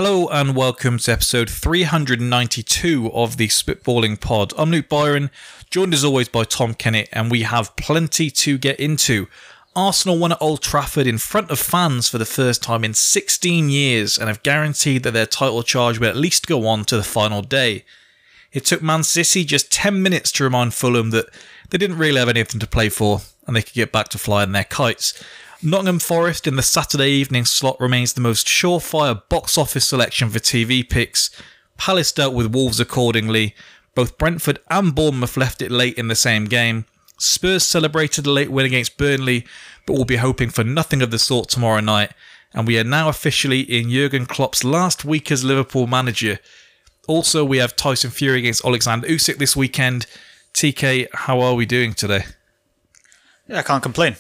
Hello and welcome to episode 392 of the Spitballing Pod. I'm Luke Byron, joined as always by Tom Kennett, and we have plenty to get into. Arsenal won at Old Trafford in front of fans for the first time in 16 years and have guaranteed that their title charge will at least go on to the final day. It took Man City just 10 minutes to remind Fulham that they didn't really have anything to play for and they could get back to flying their kites. Nottingham Forest in the Saturday evening slot remains the most surefire box office selection for TV picks. Palace dealt with Wolves accordingly. Both Brentford and Bournemouth left it late in the same game. Spurs celebrated a late win against Burnley, but will be hoping for nothing of the sort tomorrow night. And we are now officially in Jurgen Klopp's last week as Liverpool manager. Also, we have Tyson Fury against Alexander Usyk this weekend. TK, how are we doing today? Yeah, I can't complain.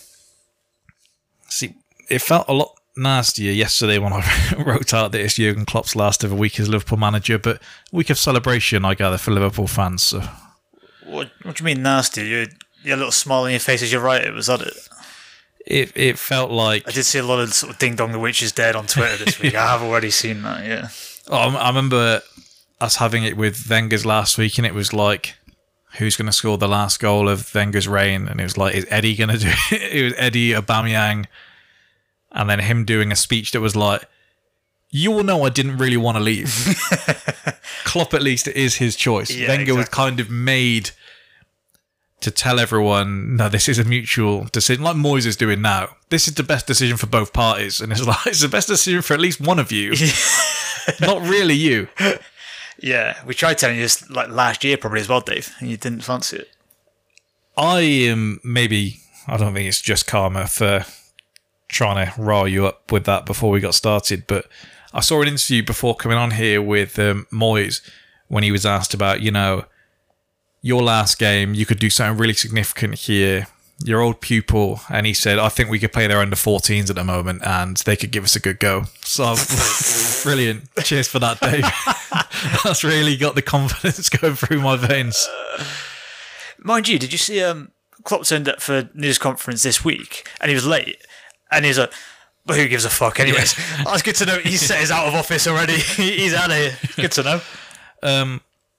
See, it felt a lot nastier yesterday when I wrote out that it's Jurgen Klopp's last ever week as Liverpool manager, but a week of celebration, I gather, for Liverpool fans. So. What do you mean nasty? You had a little smile on your face as you write it, was that it? It felt like... I did see a lot of sort of Ding Dong the Witch is Dead on Twitter this week. I have already seen that, yeah. Oh, I remember us having it with Wenger's last week, and it was like, who's going to score the last goal of Wenger's reign? And it was like, is Eddie going to do it? It was Eddie, Aubameyang, and then him doing a speech that was like, you all know I didn't really want to leave. Klopp, at least, it is his choice. Yeah, Wenger was kind of made to tell everyone, no, this is a mutual decision, like Moyes is doing now. This is the best decision for both parties. And it's like, it's the best decision for at least one of you. Not really you. Yeah, we tried telling you this like last year probably as well, Dave, and you didn't fancy it. I am I don't think it's just karma for trying to rile you up with that before we got started, but I saw an interview before coming on here with Moyes when he was asked about, your last game, you could do something really significant here, your old pupil, and he said, I think we could play their under 14s at the moment and they could give us a good go. So, brilliant. Cheers for that, Dave. That's really got the confidence going through my veins. Mind you, did you see Klopp turned up for news conference this week and he was late and he's like, but who gives a fuck anyways? Yeah. That's good to know. He's set his out of office already. He's out of here. Good to know.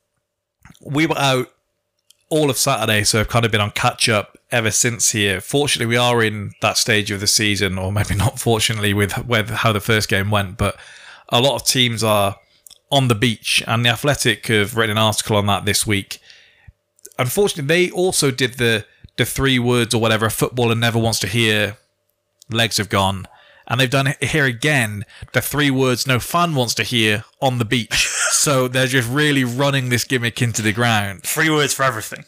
We were out all of Saturday, so I've kind of been on catch-up ever since here. Fortunately, we are in that stage of the season, or maybe not fortunately with how the first game went, but a lot of teams are on the beach, and The Athletic have written an article on that this week. Unfortunately, they also did the 3 words or whatever a footballer never wants to hear, legs have gone, and they've done it here again, the 3 words no fan wants to hear on the beach. So they're just really running this gimmick into the ground. 3 words for everything.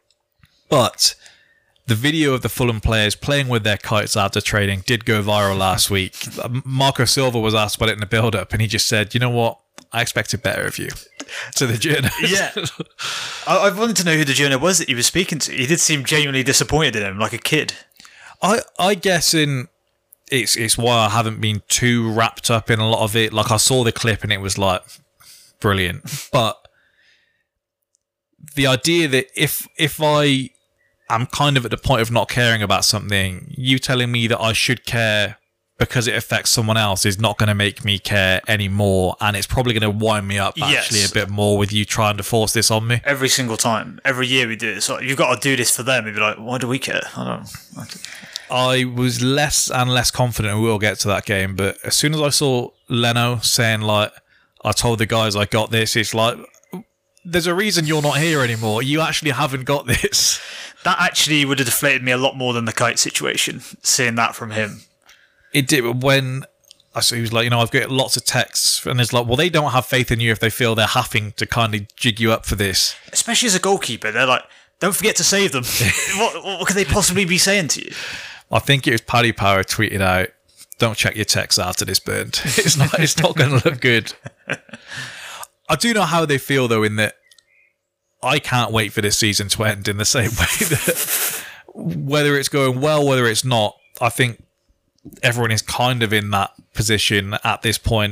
But the video of the Fulham players playing with their kites after training did go viral last week. Marco Silva was asked about it in the build-up, and he just said, you know what? I expected better of you. To the journalist. Yeah. I wanted to know who the journalist was that he was speaking to. He did seem genuinely disappointed in him, like a kid. I guess it's why I haven't been too wrapped up in a lot of it. Like, I saw the clip and it was like, brilliant. But the idea that if I am kind of at the point of not caring about something, you telling me that I should care because it affects someone else is not going to make me care anymore, and it's probably going to wind me up actually a bit more with you trying to force this on me. Every single time. Every year we do it. So you've got to do this for them. You'd be like, why do we care? I don't know. I was less and less confident we'll get to that game, but as soon as I saw Leno saying, like, I told the guys I got this, it's like, there's a reason you're not here anymore. You actually haven't got this. That actually would have deflated me a lot more than the kite situation, seeing that from him. It did. When I saw he was like, I've got lots of texts, and it's like, well, they don't have faith in you if they feel they're having to kind of jig you up for this. Especially as a goalkeeper, they're like, don't forget to save them. What could they possibly be saying to you? I think it was Paddy Power tweeted out, don't check your texts after this burned. It's not going to look good. I do know how they feel, though, in that I can't wait for this season to end in the same way that whether it's going well, whether it's not, I think everyone is kind of in that position at this point.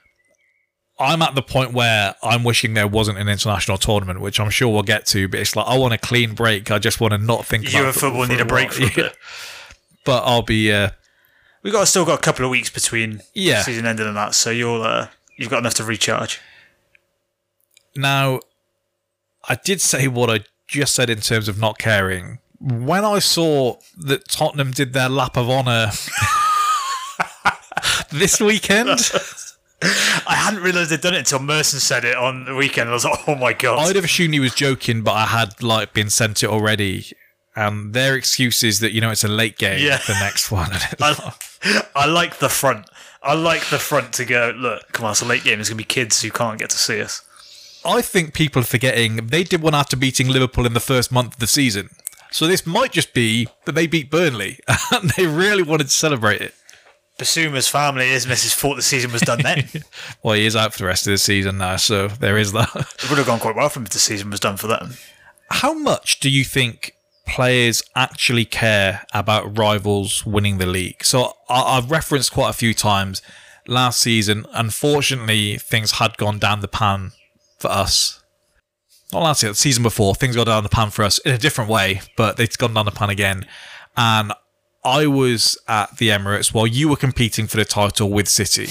I'm at the point where I'm wishing there wasn't an international tournament, which I'm sure we'll get to, but it's like, I want a clean break. I just want to not think about you and football need a break from it. But I'll be... We've still got a couple of weeks between season ending and that, so you'll you've got enough to recharge. Now, I did say what I just said in terms of not caring. When I saw that Tottenham did their lap of honour this weekend, I hadn't realised they'd done it until Merson said it on the weekend. I was like, oh my God. I'd have assumed he was joking, but I had been sent it already. And their excuse is that, it's a late game, the next one. I like the front. I like the front to go, look, come on, it's a late game. There's going to be kids who can't get to see us. I think people are forgetting they did one after beating Liverpool in the first month of the season. So this might just be that they beat Burnley and they really wanted to celebrate it. Basuma's family, his missus, thought the season was done then. Well, he is out for the rest of the season now, so there is that. It would have gone quite well for him if the season was done for them. How much do you think players actually care about rivals winning the league? So I've referenced quite a few times last season. Unfortunately, things had gone down the pan for us. Not last year, the season before, things got down the pan for us in a different way, but they've gone down the pan again. And I was at the Emirates while you were competing for the title with City.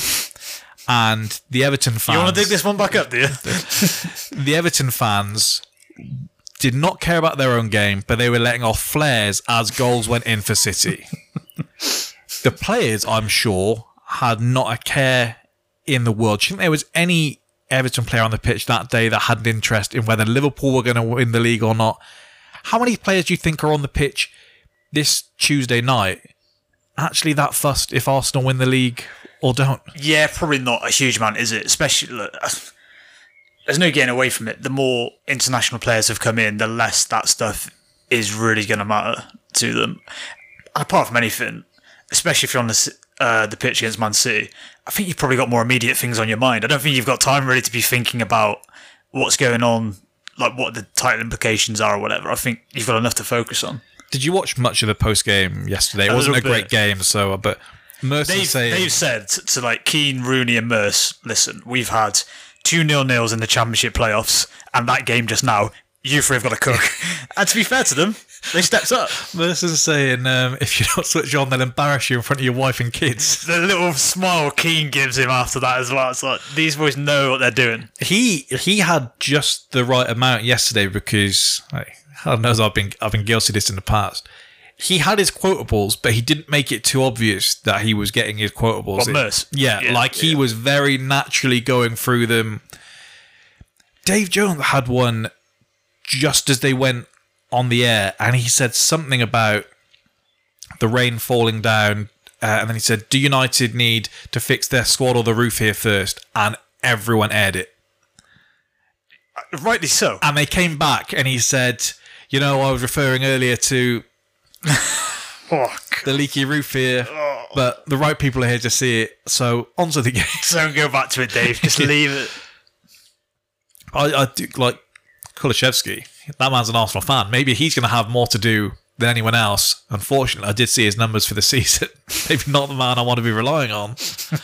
And the Everton fans... You want to dig this one back up, do you? The Everton fans did not care about their own game, but they were letting off flares as goals went in for City. The players, I'm sure, had not a care in the world. Do you think there was any Everton player on the pitch that day that had an interest in whether Liverpool were going to win the league or not? How many players do you think are on the pitch this Tuesday night actually that fussed if Arsenal win the league or don't? Yeah, probably not a huge amount, is it? Especially, look, there's no getting away from it. The more international players have come in, the less that stuff is really going to matter to them. And apart from anything, especially if you're on the pitch against Man City, I think you've probably got more immediate things on your mind. I don't think you've got time really to be thinking about what's going on, like what the title implications are or whatever. I think you've got enough to focus on. Did you watch much of the post game yesterday? It wasn't a great game, so but they've said to like Keane, Rooney, and Merce, listen, we've had 2 0-0s in the Championship playoffs, and that game just now, you three have got to cook. And to be fair to them, they stepped up. Mercer's saying, if you don't switch on, they'll embarrass you in front of your wife and kids. The little smile Keane gives him after that as well. It's like, these boys know what they're doing. He had just the right amount yesterday because, God knows I've been guilty of this in the past. He had his quotables, but he didn't make it too obvious that he was getting his quotables. What, Merce? Yeah, he was very naturally going through them. Dave Jones had one just as they went on the air, and he said something about the rain falling down, and then he said, do United need to fix their squad or the roof here first? And everyone aired it. Rightly so. And they came back, and he said, I was referring earlier to the leaky roof here, but the right people are here to see it, so onto the game. Don't go back to it, Dave. Just leave it. I do like Kulusevski. That man's an Arsenal fan. Maybe he's going to have more to do than anyone else. Unfortunately, I did see his numbers for the season. Maybe not the man I want to be relying on.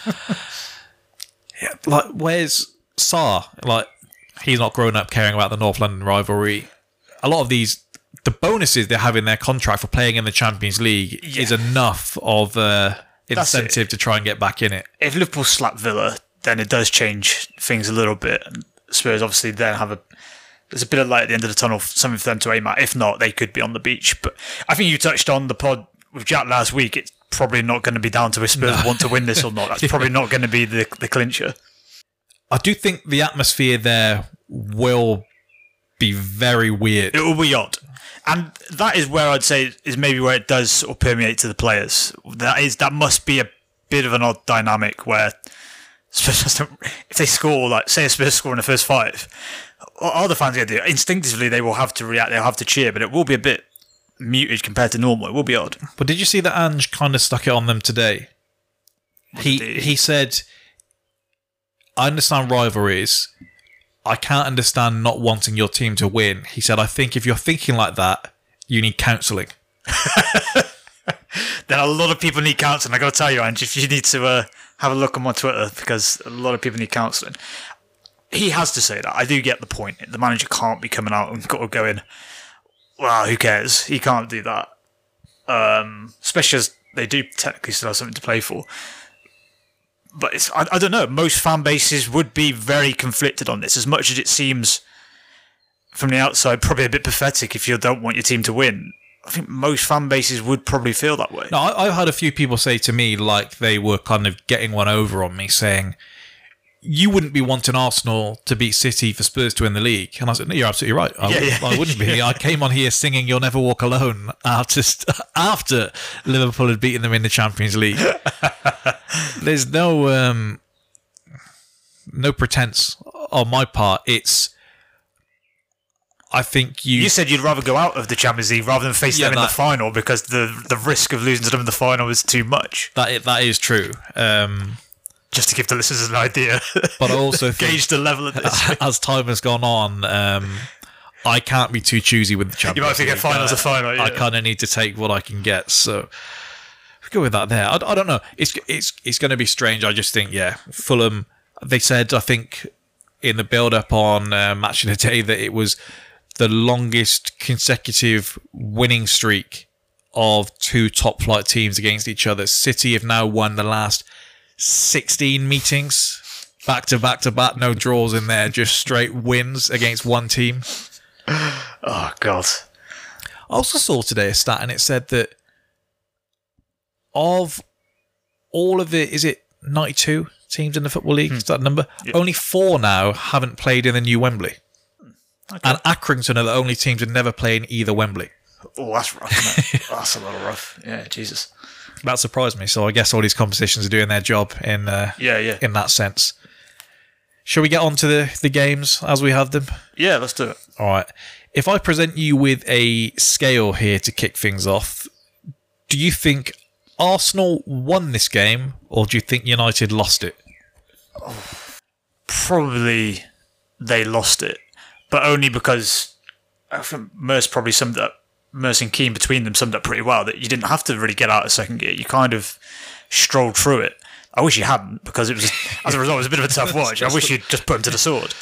Yeah, where's Sarr? He's not grown up caring about the North London rivalry. A lot of the bonuses they have in their contract for playing in the Champions League is enough of incentive to try and get back in it. If Liverpool slap Villa, then it does change things a little bit. Spurs obviously then there's a bit of light at the end of the tunnel, something for them to aim at. If not, they could be on the beach. But I think you touched on the pod with Jack last week. It's probably not going to be down to if Spurs want to win this or not. That's probably not going to be the clincher. I do think the atmosphere there will be very weird. It will be odd. And that is where I'd say is maybe where it does sort of permeate to the players. That must be a bit of an odd dynamic where Spurs, if they score, say a Spurs score in the first 5, what are the fans going to do? Instinctively, they will have to react, they'll have to cheer, but it will be a bit muted compared to normal. It will be odd. But did you see that Ange kind of stuck it on them today? He said, I understand rivalries. I can't understand not wanting your team to win. He said, I think if you're thinking like that, you need counselling. Then a lot of people need counselling. I got to tell you, Ange, if you need to have a look on my Twitter, because a lot of people need counselling. He has to say that. I do get the point. The manager can't be coming out and going, well, who cares? He can't do that. Especially as they do technically still have something to play for. But I don't know. Most fan bases would be very conflicted on this, as much as it seems from the outside probably a bit pathetic if you don't want your team to win. I think most fan bases would probably feel that way. No, I've had a few people say to me, like they were kind of getting one over on me, saying, you wouldn't be wanting Arsenal to beat City for Spurs to win the league. And I said, no, you're absolutely right. I wouldn't be. I came on here singing You'll Never Walk Alone after Liverpool had beaten them in the Champions League. There's no pretense on my part. I think you said you'd rather go out of the Champions League rather than face them in the final because the risk of losing to them in the final is too much. That is true. Just to give the listeners an idea. But I also gauge the level of this. As time has gone on, I can't be too choosy with the Champions League. You might think a final's a final. Yeah. I kind of need to take what I can get. So go with that there. I don't know. It's going to be strange. I just think, Fulham, they said, I think, in the build-up on Match of the Day that it was the longest consecutive winning streak of two top-flight teams against each other. City have now won the last 16 meetings, back to back, no draws in there, just straight wins against one team. Oh, God. I also saw today a stat, and it said that of all of it, is it 92 teams in the Football League? Is that number? Yep. Only 4 now haven't played in the new Wembley. Okay. And Accrington are the only teams that never play in either Wembley. Oh, that's rough, isn't it? That's a little rough. Yeah, Jesus. That surprised me. So I guess all these competitions are doing their job in in that sense. Shall we get on to the games as we have them? Yeah, let's do it. All right. If I present you with a scale here to kick things off, do you think Arsenal won this game or do you think United lost it? Probably they lost it, but only because I think Merce probably summed up. Merce and Keane between them summed up pretty well that you didn't have to really get out of second gear. You kind of strolled through it. I wish you hadn't because it was, as a result, it was a bit of a tough watch. I wish you'd just put him to the sword.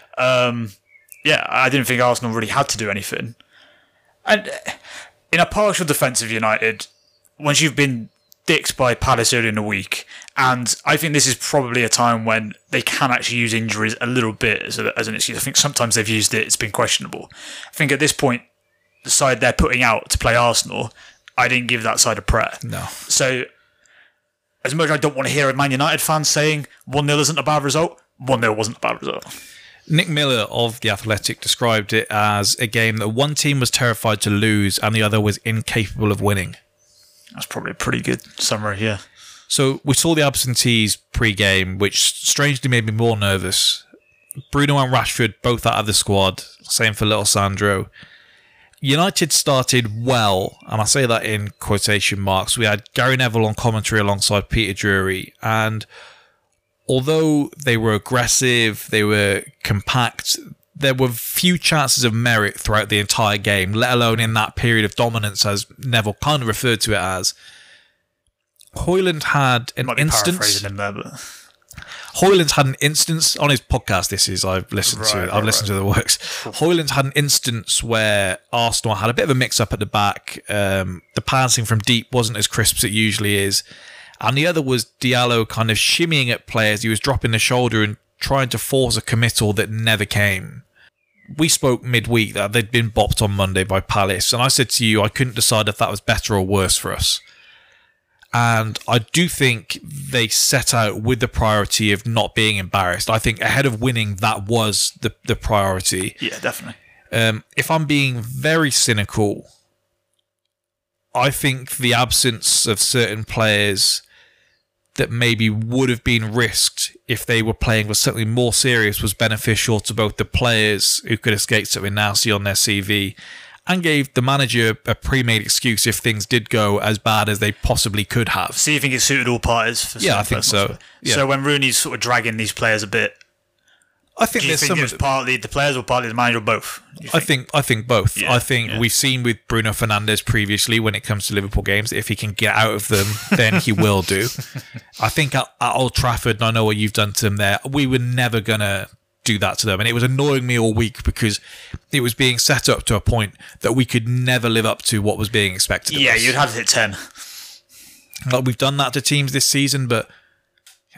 I didn't think Arsenal really had to do anything. And in a partial defence of United, once you've been dicked by Palace early in the week, and I think this is probably a time when they can actually use injuries a little bit as an excuse. I think sometimes they've used it, it's been questionable. I think at this point, the side they're putting out to play Arsenal, I didn't give that side a prayer. No. So, as much as I don't want to hear a Man United fan saying 1-0 isn't a bad result, 1-0 wasn't a bad result. Nick Miller of The Athletic described it as a game that one team was terrified to lose and the other was incapable of winning. That's probably a pretty good summary, yeah. So, we saw the absentees pre-game, which strangely made me more nervous. Bruno and Rashford both out of the squad, same for little Sandro. United started well, and I say that in quotation marks. We had Gary Neville on commentary alongside Peter Drury, and although they were aggressive, they were compact, there were few chances of merit throughout the entire game, let alone in that period of dominance, as Neville kind of referred to it as. Højlund had an instance. Paraphrasing him there, but Højlund had an instance on his podcast. I've listened to the works. Højlund had an instance where Arsenal had a bit of a mix-up at the back. The passing from deep wasn't as crisp as it usually is, and the other was Diallo kind of shimmying at players. He was dropping the shoulder and trying to force a committal that never came. We spoke midweek that they'd been bopped on Monday by Palace, and I said to you I couldn't decide if that was better or worse for us. And I do think they set out with the priority of not being embarrassed. I think ahead of winning, that was the priority. Yeah, definitely. If I'm being very cynical, I think the absence of certain players that maybe would have been risked if they were playing with something more serious was beneficial to both the players who could escape something nasty on their CV and gave the manager a pre-made excuse if things did go as bad as they possibly could have. So you think it suited all parties? Yeah, I think so. Yeah. So when Rooney's sort of dragging these players a bit, I think do you think it was partly the players or partly the manager or both? I think both. Yeah, I think we've seen with Bruno Fernandes previously when it comes to Liverpool games, if he can get out of them, then he will do. I think at Old Trafford, and I know what you've done to them there, we were never going to do that to them. And it was annoying me all week because it was being set up to a point that we could never live up to what was being expected of us. You'd have to hit 10. Like we've done that to teams this season, but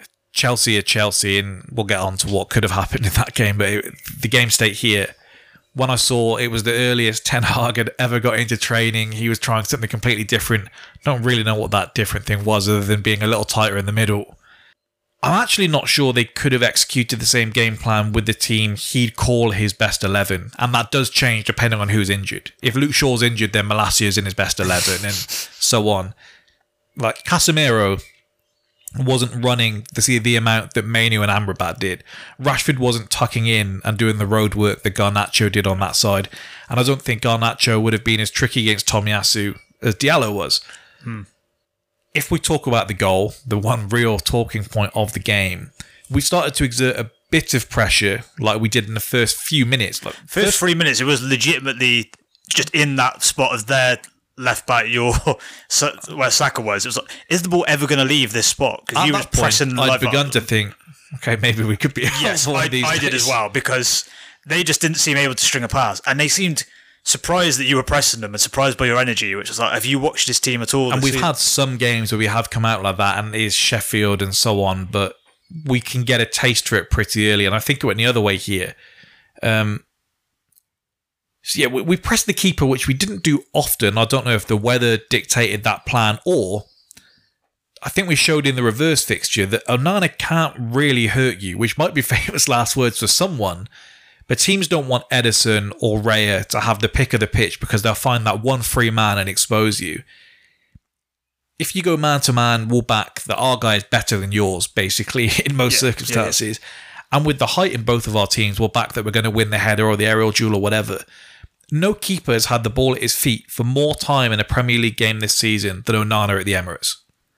Chelsea are Chelsea, and we'll get on to what could have happened in that game. But the game state here, when I saw it was the earliest Ten Hag had ever got into training, he was trying something completely different. Don't really know what that different thing was, other than being a little tighter in the middle. I'm actually not sure they could have executed the same game plan with the team he'd call his best 11. And that does change depending on who's injured. If Luke Shaw's injured, then Malacia's in his best 11 and so on. Like, Casemiro wasn't running the amount that Mainu and Amrabat did. Rashford wasn't tucking in and doing the road work that Garnacho did on that side. And I don't think Garnacho would have been as tricky against Tomiyasu as Diallo was. If we talk about the goal, the one real talking point of the game, we started to exert a bit of pressure like we did in the first few minutes. Like first 3 minutes, it was legitimately just in that spot of their left back, where Saka was. It was like, is the ball ever going to leave this spot? Because you were pressing. I'd begun to think, okay, maybe we could be. Yes, I did as well, because they just didn't seem able to string a pass, and they seemed surprised that you were pressing them and surprised by your energy, which was like, have you watched this team at all? And we've had some games where we have come out like that, and it is Sheffield and so on, but we can get a taste for it pretty early, and I think it went the other way here. So yeah, we pressed the keeper, which we didn't do often. I don't know if the weather dictated that plan, or I think we showed in the reverse fixture that Onana can't really hurt you, which might be famous last words for someone. But teams don't want Ederson or Raya to have the pick of the pitch because they'll find that one free man and expose you. If you go man-to-man, we'll back that our guy is better than yours, basically, in most circumstances. Yeah. And with the height in both of our teams, we'll back that we're going to win the header or the aerial duel or whatever. No keeper has had the ball at his feet for more time in a Premier League game this season than Onana at the Emirates.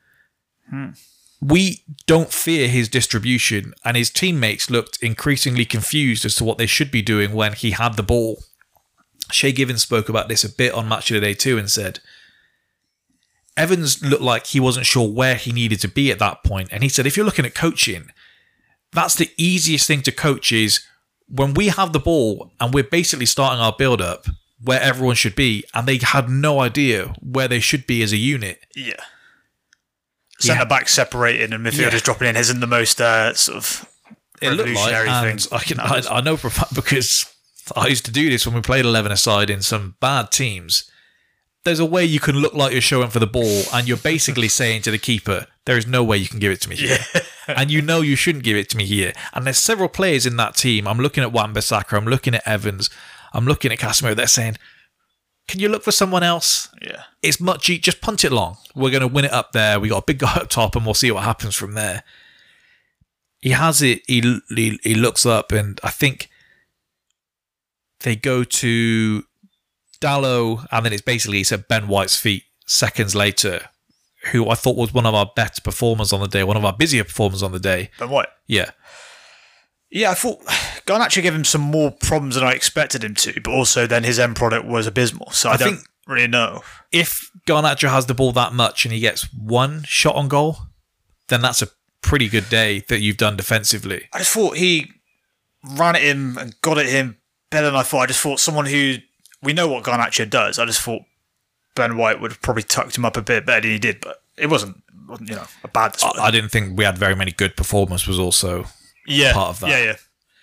We don't fear his distribution, and his teammates looked increasingly confused as to what they should be doing when he had the ball. Shay Given spoke about this a bit on Match of the Day too and said, Evans looked like he wasn't sure where he needed to be at that point, and he said, if you're looking at coaching, that's the easiest thing to coach is when we have the ball and we're basically starting our build-up where everyone should be, and they had no idea where they should be as a unit. Yeah. Centre back separated and midfielders dropping in isn't the most sort of revolutionary thing. I know for a fact, because I used to do this when we played 11 aside in some bad teams. There's a way you can look like you're showing for the ball, and you're basically saying to the keeper, there is no way you can give it to me here. And you know you shouldn't give it to me here. And there's several players in that team. I'm looking at Wan-Bissaka, I'm looking at Evans, I'm looking at Casemiro. They're saying, can you look for someone else? Yeah. It's much, just punt it long. We're going to win it up there. We got a big guy up top, and we'll see what happens from there. He has it. He looks up, and I think they go to Dalot, and then it's basically he's at Ben White's feet seconds later, who I thought was one of our better performers on the day, one of our busier performers on the day. Ben White? Yeah. Yeah, I thought Garnacho gave him some more problems than I expected him to, but also then his end product was abysmal, so I don't really know. If Garnacho has the ball that much and he gets one shot on goal, then that's a pretty good day that you've done defensively. I just thought he ran at him and got at him better than I thought. I just thought someone who... We know what Garnacho does. I just thought Ben White would have probably tucked him up a bit better than he did, but it wasn't a bad display. I didn't think we had very many good performers was also... part of that.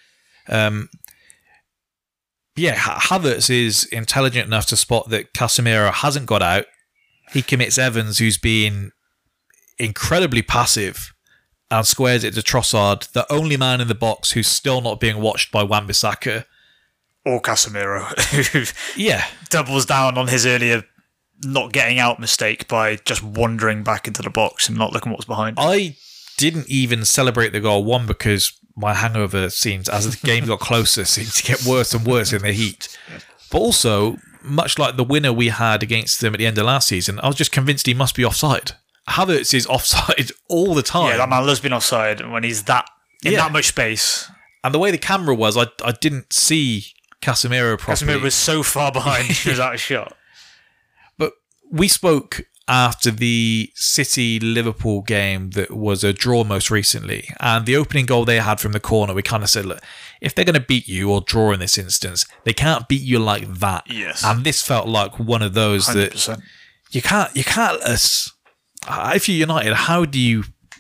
Havertz is intelligent enough to spot that Casemiro hasn't got out. He commits Evans, who's been incredibly passive, and squares it to Trossard, the only man in the box who's still not being watched by Wan-Bissaka. Or Casemiro, who doubles down on his earlier not getting out mistake by just wandering back into the box and not looking what was behind him. I didn't even celebrate the goal, one, because my hangover seems, as the game got closer, seemed to get worse and worse in the heat. But also, much like the winner we had against them at the end of last season, I was just convinced he must be offside. Havertz is offside all the time. Yeah, that man loves being offside when he's that much space. And the way the camera was, I didn't see Casemiro properly. Casemiro was so far behind he was out of shot. But we spoke after the City-Liverpool game that was a draw most recently, and the opening goal they had from the corner, we kind of said, look, if they're going to beat you or draw in this instance, they can't beat you like that. Yes. And this felt like one of those 100%. That you can't let us... If you're United, how do you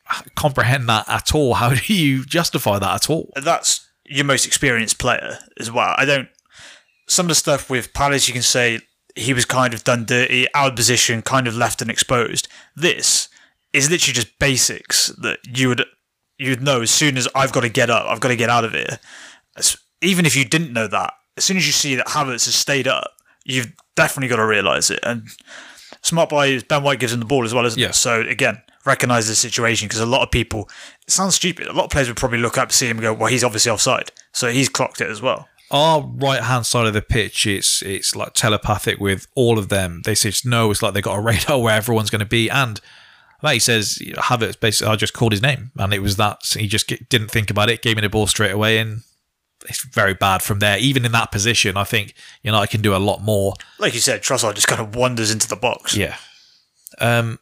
comprehend that at all. How do you justify that at all? That's your most experienced player as well. I don't. Some of the stuff with Palace, you can say he was kind of done dirty, out of position, kind of left and exposed. This is literally just basics that you'd know as soon as I've got to get up, I've got to get out of here. Even if you didn't know that, as soon as you see that Havertz has stayed up, you've definitely got to realise it. And smart by Ben White gives him the ball as well, isn't it? So again, recognise the situation, because a lot of people, it sounds stupid, a lot of players would probably look up, see him and go, well, he's obviously offside. So he's clocked it as well. Our right-hand side of the pitch, it's like telepathic with all of them. They say no, it's like they got a radar where everyone's going to be. And like he says, Havertz, basically, I just called his name. And it was that. He just didn't think about it, gave me the ball straight away. And it's very bad from there. Even in that position, I think I can do a lot more. Like you said, Trossard just kind of wanders into the box. Yeah. With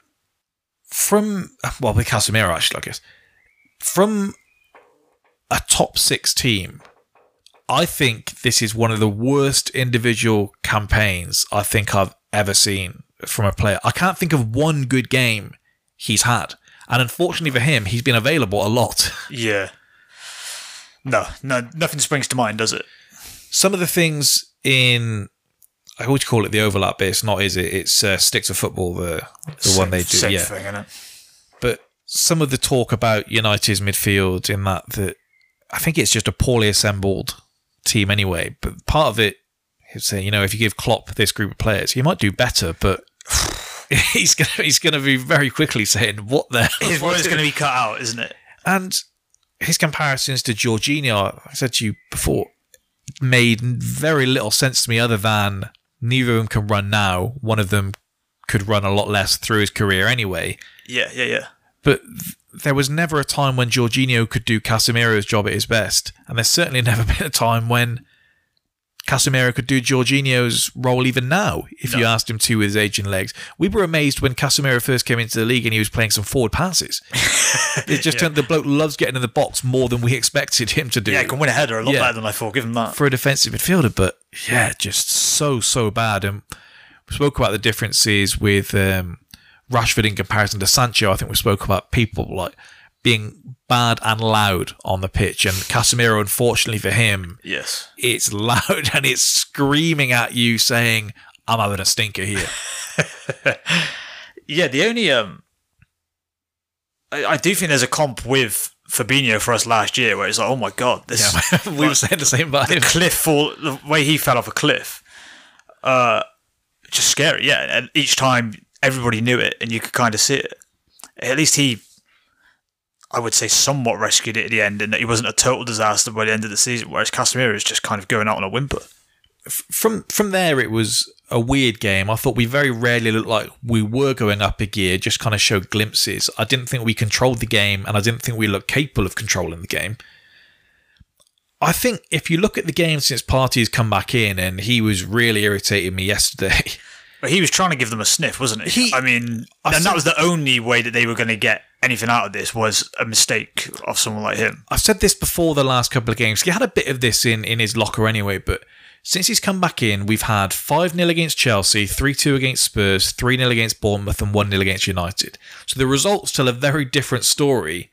Casemiro, actually, I guess. From a top 6 team, I think this is one of the worst individual campaigns I think I've ever seen from a player. I can't think of one good game he's had. And unfortunately for him, he's been available a lot. Yeah. No, nothing springs to mind, does it? Some of the things in, I always call it the overlap, but it's not, is it? It's Sticks of Football, the one they do. Same thing, isn't it? But some of the talk about United's midfield in that I think it's just a poorly assembled team anyway. But part of it is saying, if you give Klopp this group of players, he might do better, but he's gonna be very quickly saying, what the hell? His word is going to be cut out, isn't it? And his comparisons to Jorginho, I said to you before, made very little sense to me, other than neither of them can run now. One of them could run a lot less through his career anyway. Yeah. But there was never a time when Jorginho could do Casemiro's job at his best. And there's certainly never been a time when Casemiro could do Jorginho's role even now, if you asked him to with his aging legs. We were amazed when Casemiro first came into the league and he was playing some forward passes. It just turned, the bloke loves getting in the box more than we expected him to do. Yeah, he can win a header a lot better than I thought, give him that. For a defensive midfielder, but yeah, just so bad. And we spoke about the differences with Rashford in comparison to Sancho. I think we spoke about people like being bad and loud on the pitch, and Casemiro, unfortunately for him, yes, it's loud and it's screaming at you saying, I'm having a stinker here. Yeah, the only I do think there's a comp with Fabinho for us last year where it's like, oh my god, this we were saying the same about him. The way he fell off a cliff, just scary. Yeah, and each time everybody knew it and you could kind of see it. At least he, I would say, somewhat rescued it at the end, and that he wasn't a total disaster by the end of the season, whereas Casemiro is just kind of going out on a whimper. From there, it was a weird game. I thought we very rarely looked like we were going up a gear, just kind of showed glimpses. I didn't think we controlled the game, and I didn't think we looked capable of controlling the game. I think if you look at the game since Partey's come back in, and he was really irritating me yesterday. But he was trying to give them a sniff, wasn't he? That was the only way that they were going to get anything out of this, was a mistake of someone like him. I've said this before the last couple of games. He had a bit of this in his locker anyway, but since he's come back in, we've had 5-0 against Chelsea, 3-2 against Spurs, 3-0 against Bournemouth, and 1-0 against United. So the results tell a very different story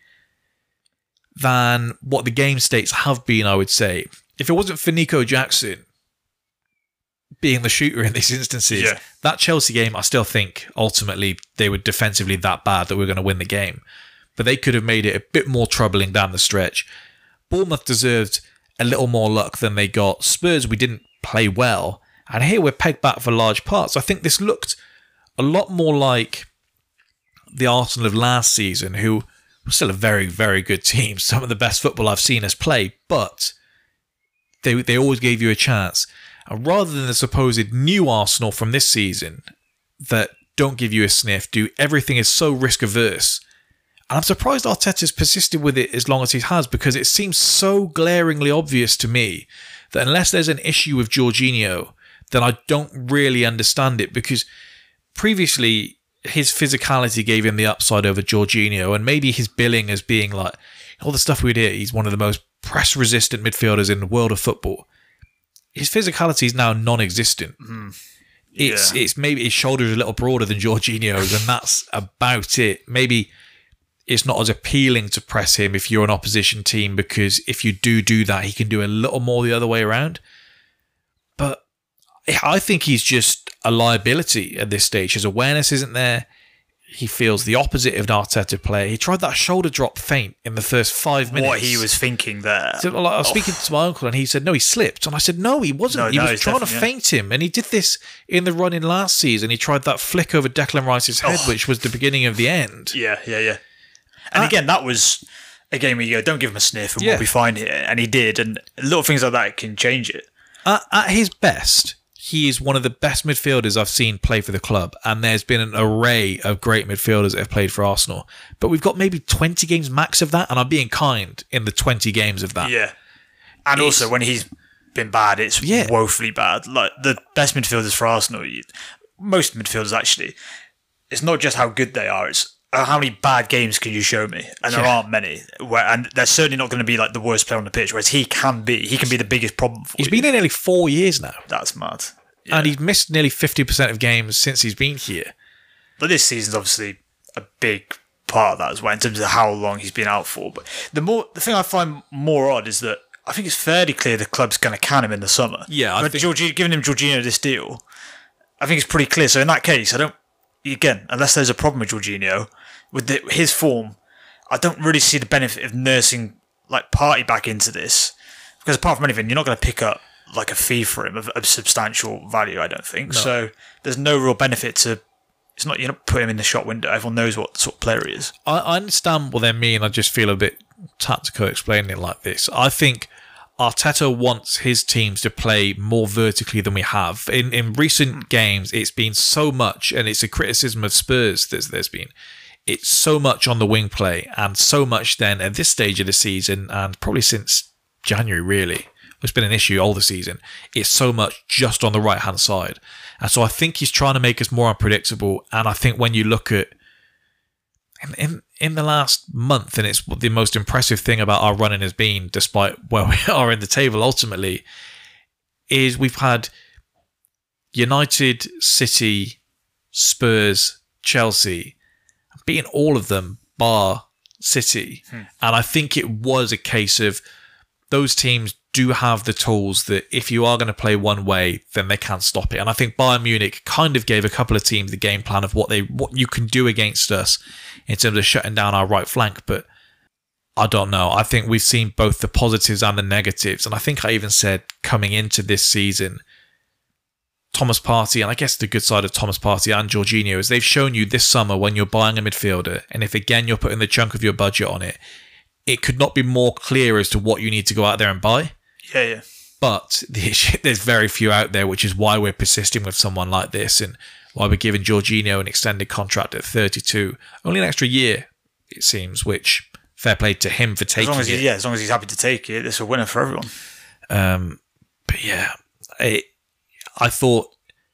than what the game states have been, I would say. If it wasn't for Nico Jackson being the shooter in these instances, that Chelsea game, I still think ultimately they were defensively that bad that we were going to win the game. But they could have made it a bit more troubling down the stretch. Bournemouth deserved a little more luck than they got. Spurs, we didn't play well. And here we're pegged back for large parts. I think this looked a lot more like the Arsenal of last season, who were still a very, very good team. Some of the best football I've seen us play, but they always gave you a chance. And rather than the supposed new Arsenal from this season that don't give you a sniff, everything is so risk averse. And I'm surprised Arteta's persisted with it as long as he has, because it seems so glaringly obvious to me that unless there's an issue with Jorginho, then I don't really understand it, because previously his physicality gave him the upside over Jorginho, and maybe his billing as being like all the stuff we'd hear, he's one of the most press-resistant midfielders in the world of football. His physicality is now non-existent. It's maybe his shoulders are a little broader than Jorginho's, and that's about it. Maybe it's not as appealing to press him if you're an opposition team, because if you do that, he can do a little more the other way around. But I think he's just a liability at this stage. His awareness isn't there. He feels the opposite of an Arteta player. He tried that shoulder drop feint in the first 5 minutes. What he was thinking there. So, like, I was speaking to my uncle and he said, no, he slipped. And I said, no, he wasn't. He was trying to feint him. And he did this in the run-in last season. He tried that flick over Declan Rice's head, which was the beginning of the end. Yeah. And again, that was a game where you go, don't give him a sniff and we'll be fine here. And he did. And little things like that can change it. At his best, he is one of the best midfielders I've seen play for the club, and there's been an array of great midfielders that have played for Arsenal. But we've got maybe 20 games max of that, and I'm being kind in the 20 games of that. Yeah. And also, when he's been bad, it's woefully bad. Like, the best midfielders for Arsenal, most midfielders actually, it's not just how good they are, it's how many bad games can you show me? And there aren't many. And they're certainly not going to be like the worst player on the pitch, whereas he can be the biggest problem for you. He's been here nearly 4 years now. That's mad. Yeah. And he's missed nearly 50% of games since he's been here. But this season's obviously a big part of that as well, in terms of how long he's been out for. But the thing I find more odd is that I think it's fairly clear the club's going to can him in the summer. Yeah, I think giving him Jorginho this deal, I think it's pretty clear. So in that case, unless there's a problem with Jorginho, with his form, I don't really see the benefit of nursing like Partey back into this, because apart from anything, you're not going to pick up like a fee for him of substantial value, I don't think. No. So there's no real benefit to. You're not putting him in the shop window. Everyone knows what sort of player he is. I understand what they mean. I just feel a bit tactical explaining it like this. I think Arteta wants his teams to play more vertically than we have. In recent games, it's been so much, and it's a criticism of Spurs there's been. It's so much on the wing play, and so much then at this stage of the season, and probably since January, really. It's been an issue all the season. It's so much just on the right-hand side. And so I think he's trying to make us more unpredictable. And I think when you look at in the last month, and it's the most impressive thing about our running has been, despite where we are in the table ultimately, is we've had United, City, Spurs, Chelsea, beating all of them bar City. And I think it was a case of those teams do have the tools that if you are going to play one way, then they can't stop it. And I think Bayern Munich kind of gave a couple of teams the game plan of what you can do against us in terms of shutting down our right flank. But I don't know. I think we've seen both the positives and the negatives. And I think I even said coming into this season, Thomas Partey, and I guess the good side of Thomas Partey and Jorginho is they've shown you this summer when you're buying a midfielder, and if again you're putting the chunk of your budget on it, it could not be more clear as to what you need to go out there and buy. Yeah. But the issue, there's very few out there, which is why we're persisting with someone like this and why we're giving Jorginho an extended contract at 32. Only an extra year, it seems, which fair play to him for taking it. Yeah, as long as he's happy to take it, it's a winner for everyone. But yeah, I thought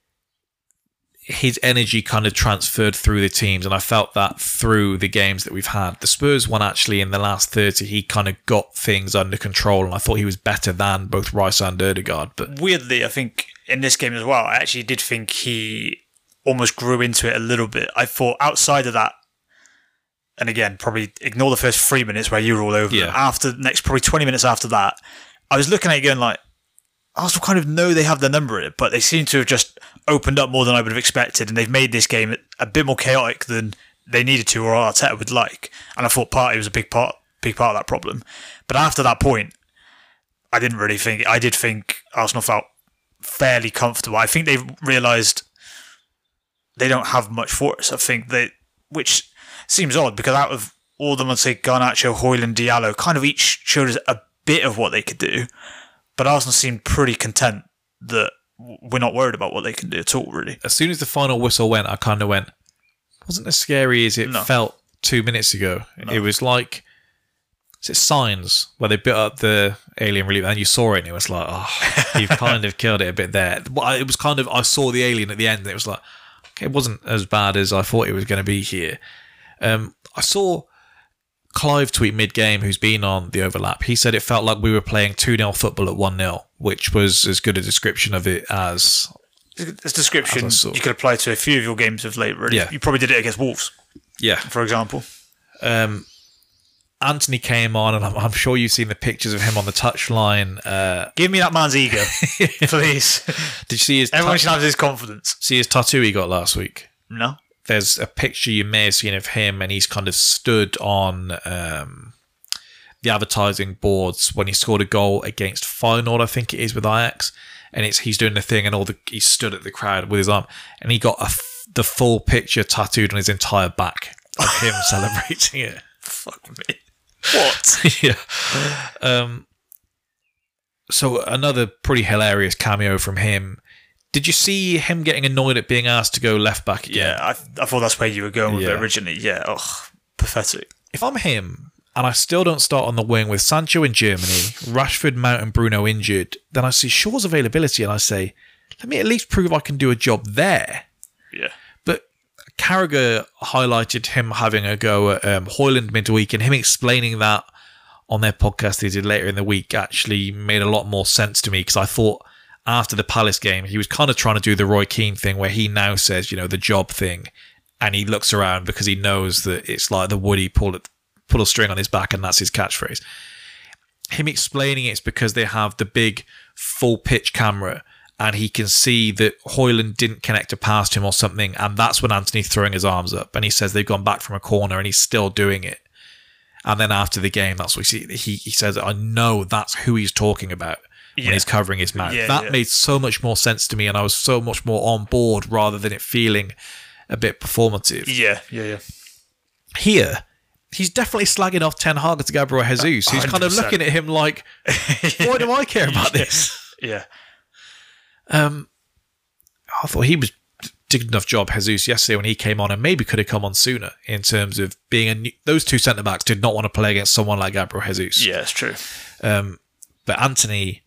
his energy kind of transferred through the teams, and I felt that through the games that we've had. The Spurs one, actually, in the last 30, he kind of got things under control, and I thought he was better than both Rice and Ødegaard. But weirdly, I think in this game as well, I actually did think he almost grew into it a little bit. I thought outside of that, and again, probably ignore the first 3 minutes where you were all over them. After the next probably 20 minutes after that, I was looking at it going like, Arsenal kind of know they have the number in it, but they seem to have just opened up more than I would have expected, and they've made this game a bit more chaotic than they needed to, or Arteta would like. And I thought Partey was a big part of that problem. But after that point, I did think Arsenal felt fairly comfortable. I think they've realised they don't have much for us. I think which seems odd, because out of all of them, I'd say Garnacho, Højlund, Diallo kind of each showed us a bit of what they could do. But Arsenal seemed pretty content that we're not worried about what they can do at all, really. As soon as the final whistle went, I kind of went, wasn't as scary as it felt 2 minutes ago. No. It was like, is it Signs, where they built up the alien relief, and you saw it, and it was like, oh, you've kind of killed it a bit there. It was kind of, I saw the alien at the end, and it was like, okay, it wasn't as bad as I thought it was going to be here. I saw Clive tweet mid-game, who's been on the overlap. He said it felt like we were playing 2-0 football at 1-0, which was as good a description of it as... This description you could apply to a few of your games of late, really. Yeah. You probably did it against Wolves, yeah, for example. Anthony came on, and I'm sure you've seen the pictures of him on the touchline. Give me that man's ego, please. Did you see his? Everyone should have his confidence. See his tattoo he got last week? No. There's a picture you may have seen of him, and he's kind of stood on the advertising boards when he scored a goal against Feyenoord, I think it is, with Ajax, and he's doing the thing, and he stood at the crowd with his arm, and he got the full picture tattooed on his entire back of him celebrating it. Fuck me. What? Yeah. So another pretty hilarious cameo from him. Did you see him getting annoyed at being asked to go left back again? Yeah, I thought that's where you were going with it originally. Yeah, pathetic. If I'm him and I still don't start on the wing with Sancho in Germany, Rashford, Mount and Bruno injured, then I see Shaw's availability and I say, let me at least prove I can do a job there. Yeah. But Carragher highlighted him having a go at Højlund midweek, and him explaining that on their podcast they did later in the week actually made a lot more sense to me, because I thought after the Palace game, he was kind of trying to do the Roy Keane thing where he now says, the job thing, and he looks around because he knows that it's like the Woody pull a string on his back, and that's his catchphrase. Him explaining it's because they have the big full pitch camera, and he can see that Højlund didn't connect a pass to him or something, and that's when Anthony's throwing his arms up, and he says they've gone back from a corner, and he's still doing it. And then after the game, that's what he says, I know that's who he's talking about. When he's covering his mouth. That made so much more sense to me, and I was so much more on board rather than it feeling a bit performative. Yeah. Here, he's definitely slagging off Ten Hag to Gabriel Jesus, who's 100%. Kind of looking at him like, why do I care about this? Yeah. I thought he was did an enough job, Jesus, yesterday when he came on, and maybe could have come on sooner in terms of being those two centre-backs did not want to play against someone like Gabriel Jesus. Yeah, it's true. But Anthony...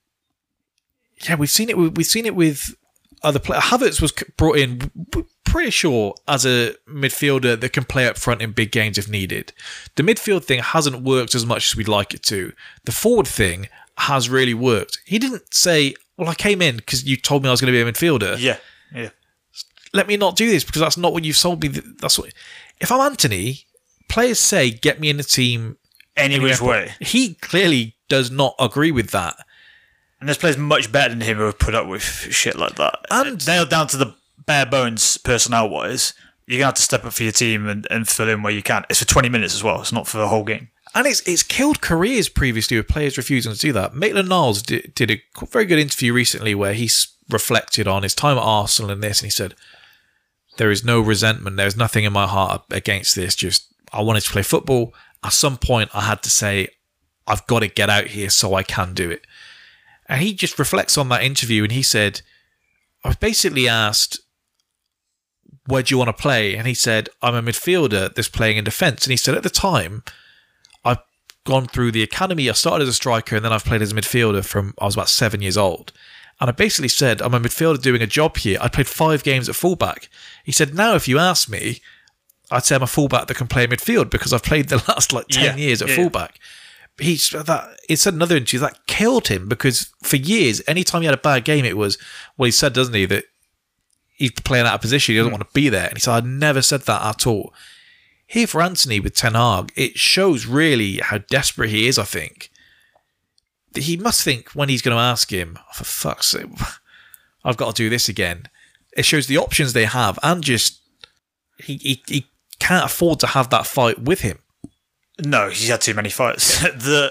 Yeah, we've seen it with other players. Havertz was brought in, pretty sure, as a midfielder that can play up front in big games if needed. The midfield thing hasn't worked as much as we'd like it to. The forward thing has really worked. He didn't say, well, I came in because you told me I was going to be a midfielder. Yeah. Let me not do this because that's not what you've sold me. That's what. If I'm Anthony, players say, get me in the team any which way. He clearly does not agree with that. And there's players much better than him who have put up with shit like that. And nailed down to the bare bones personnel-wise, you're going to have to step up for your team and fill in where you can. It's for 20 minutes as well. It's not for the whole game. And it's killed careers previously with players refusing to do that. Maitland-Niles did a very good interview recently where he reflected on his time at Arsenal and this, and he said, there is no resentment. There's nothing in my heart against this. Just, I wanted to play football. At some point, I had to say, I've got to get out here so I can do it. And he just reflects on that interview, and he said, I was basically asked, where do you want to play? And he said, I'm a midfielder that's playing in defence. And he said, at the time, I've gone through the academy. I started as a striker, and then I've played as a midfielder from I was about 7 years old. And I basically said, I'm a midfielder doing a job here. I played 5 games at fullback. He said, now if you ask me, I'd say I'm a fullback that can play midfield because I've played the last 10 years at fullback. He said another interview that killed him because for years, anytime he had a bad game, it was, well, he said, doesn't he, that he's playing out of position, he doesn't want to be there. And he said, I never said that at all. Here for Anthony with Ten Hag, it shows really how desperate he is, I think. He must think when he's going to ask him, oh, for fuck's sake, I've got to do this again. It shows the options they have, and just he can't afford to have that fight with him. No, he's had too many fights. Look,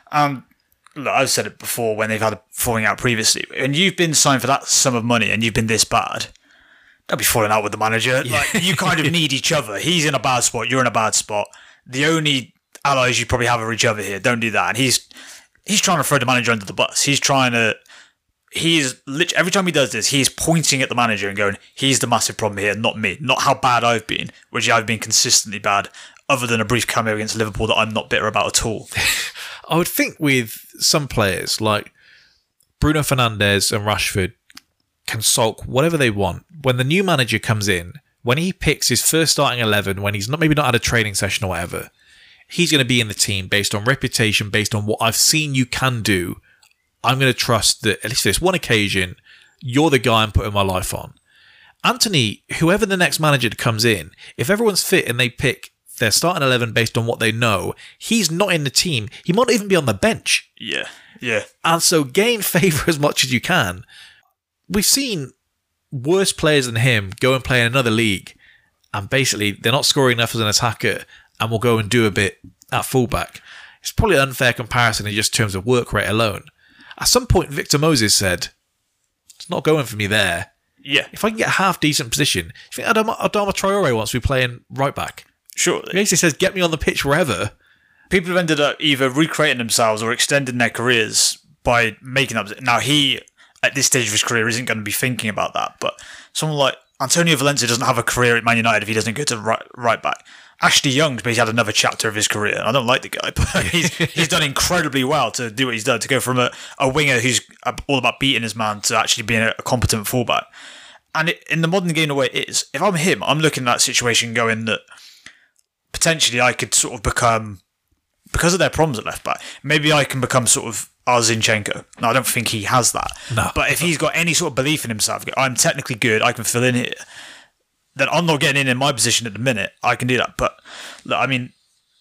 I've said it before when they've had a falling out previously. When you've been signed for that sum of money and you've been this bad, don't be falling out with the manager. Yeah. Like, you kind of need each other. He's in a bad spot. You're in a bad spot. The only allies you probably have are each other here. Don't do that. And he's trying to throw the manager under the bus. Every time he does this, he's pointing at the manager and going, he's the massive problem here, not me. Not how bad I've been, which I've been consistently bad, other than a brief cameo against Liverpool that I'm not bitter about at all. I would think with some players like Bruno Fernandes and Rashford can sulk whatever they want. When the new manager comes in, when he picks his first starting 11, when he's maybe not had a training session or whatever, he's going to be in the team based on reputation, based on what I've seen you can do. I'm going to trust that, at least for this one occasion, you're the guy I'm putting my life on. Anthony, whoever the next manager that comes in, if everyone's fit and they pick their starting 11 based on what they know. He's not in the team. He might not even be on the bench. Yeah, yeah. And so gain favour as much as you can. We've seen worse players than him go and play in another league, and basically they're not scoring enough as an attacker and will go and do a bit at fullback. It's probably an unfair comparison in just terms of work rate alone. At some point, Victor Moses said, it's not going for me there. Yeah. If I can get a half-decent position, you think Adama Traore wants to be playing right back? Surely. He basically says, get me on the pitch wherever. People have ended up either recreating themselves or extending their careers by making up. Now, he, at this stage of his career, isn't going to be thinking about that, but someone like Antonio Valencia doesn't have a career at Man United if he doesn't go to right back. Ashley Young's basically had another chapter of his career. I don't like the guy, but he's done incredibly well to do what he's done, to go from a winger who's all about beating his man to actually being a competent fullback. And in the modern game, the way it is, if I'm him, I'm looking at that situation going that potentially I could sort of become, because of their problems at left back, maybe I can become sort of our Zinchenko. Now, I don't think he has that. No. But if he's got any sort of belief in himself, I'm technically good, I can fill in here, then I'm not getting in my position at the minute. I can do that. But, look, I mean,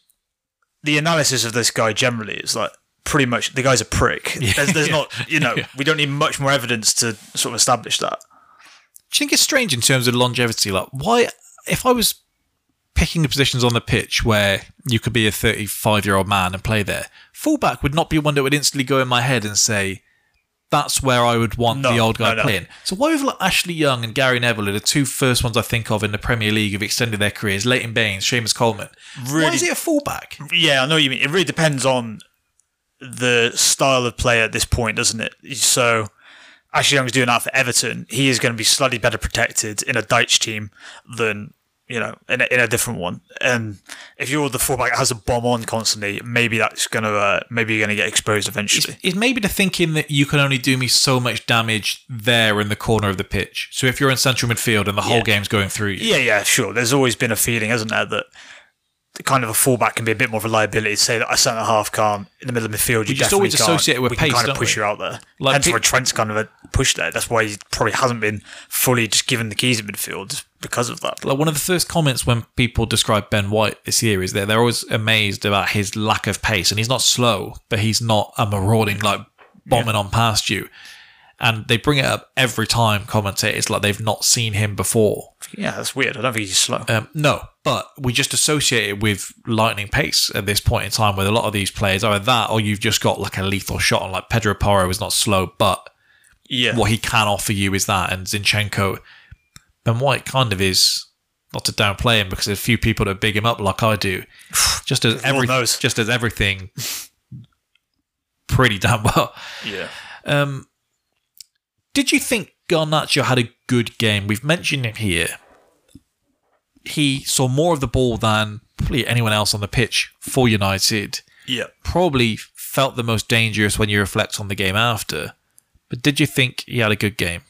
the analysis of this guy generally is like, pretty much, the guy's a prick. There's not, we don't need much more evidence to sort of establish that. Do you think it's strange in terms of longevity? Like, why, if I was picking the positions on the pitch where you could be a 35-year-old man and play there, fullback would not be one that would instantly go in my head and say, that's where I would want the old guy playing. So why have like Ashley Young and Gary Neville are the two first ones I think of in the Premier League who've extended their careers? Leighton Baines, Seamus Coleman. Really, why is it a fullback? Yeah, I know what you mean. It really depends on the style of play at this point, doesn't it? So Ashley Young's doing that for Everton. He is going to be slightly better protected in a Dyche team than in a different one. And if you're the fullback that has a bomb on constantly, maybe that's going to maybe you're going to get exposed eventually. Is maybe the thinking that you can only do me so much damage there in the corner of the pitch. So if you're in central midfield and the whole game's going through you. Yeah, sure. There's always been a feeling, hasn't there, that kind of a fullback can be a bit more of a liability. Say that a centre half can't in the middle of midfield. You just always associate it with pace, can kind of don't push we? you out there. Like Hence why Trent's kind of a push there. That's why he probably hasn't been fully just given the keys in midfield just because of that. Like one of the first comments when people describe Ben White this year is that they're always amazed about his lack of pace, and he's not slow, but he's not a marauding like bombing on past you. And they bring it up every time commentators like they've not seen him before. Yeah, that's weird. I don't think he's slow. No, but we just associate it with lightning pace at this point in time with a lot of these players. Either that or you've just got like a lethal shot on. Like Pedro Porro is not slow, but what he can offer you is that. And Zinchenko, Ben White kind of is, not to downplay him because there's a few people that big him up like I do. Just as everything pretty damn well. Yeah. Did you think Garnacho had a good game? We've mentioned him here. He saw more of the ball than probably anyone else on the pitch for United. Yeah. Probably felt the most dangerous when you reflect on the game after. But did you think he had a good game?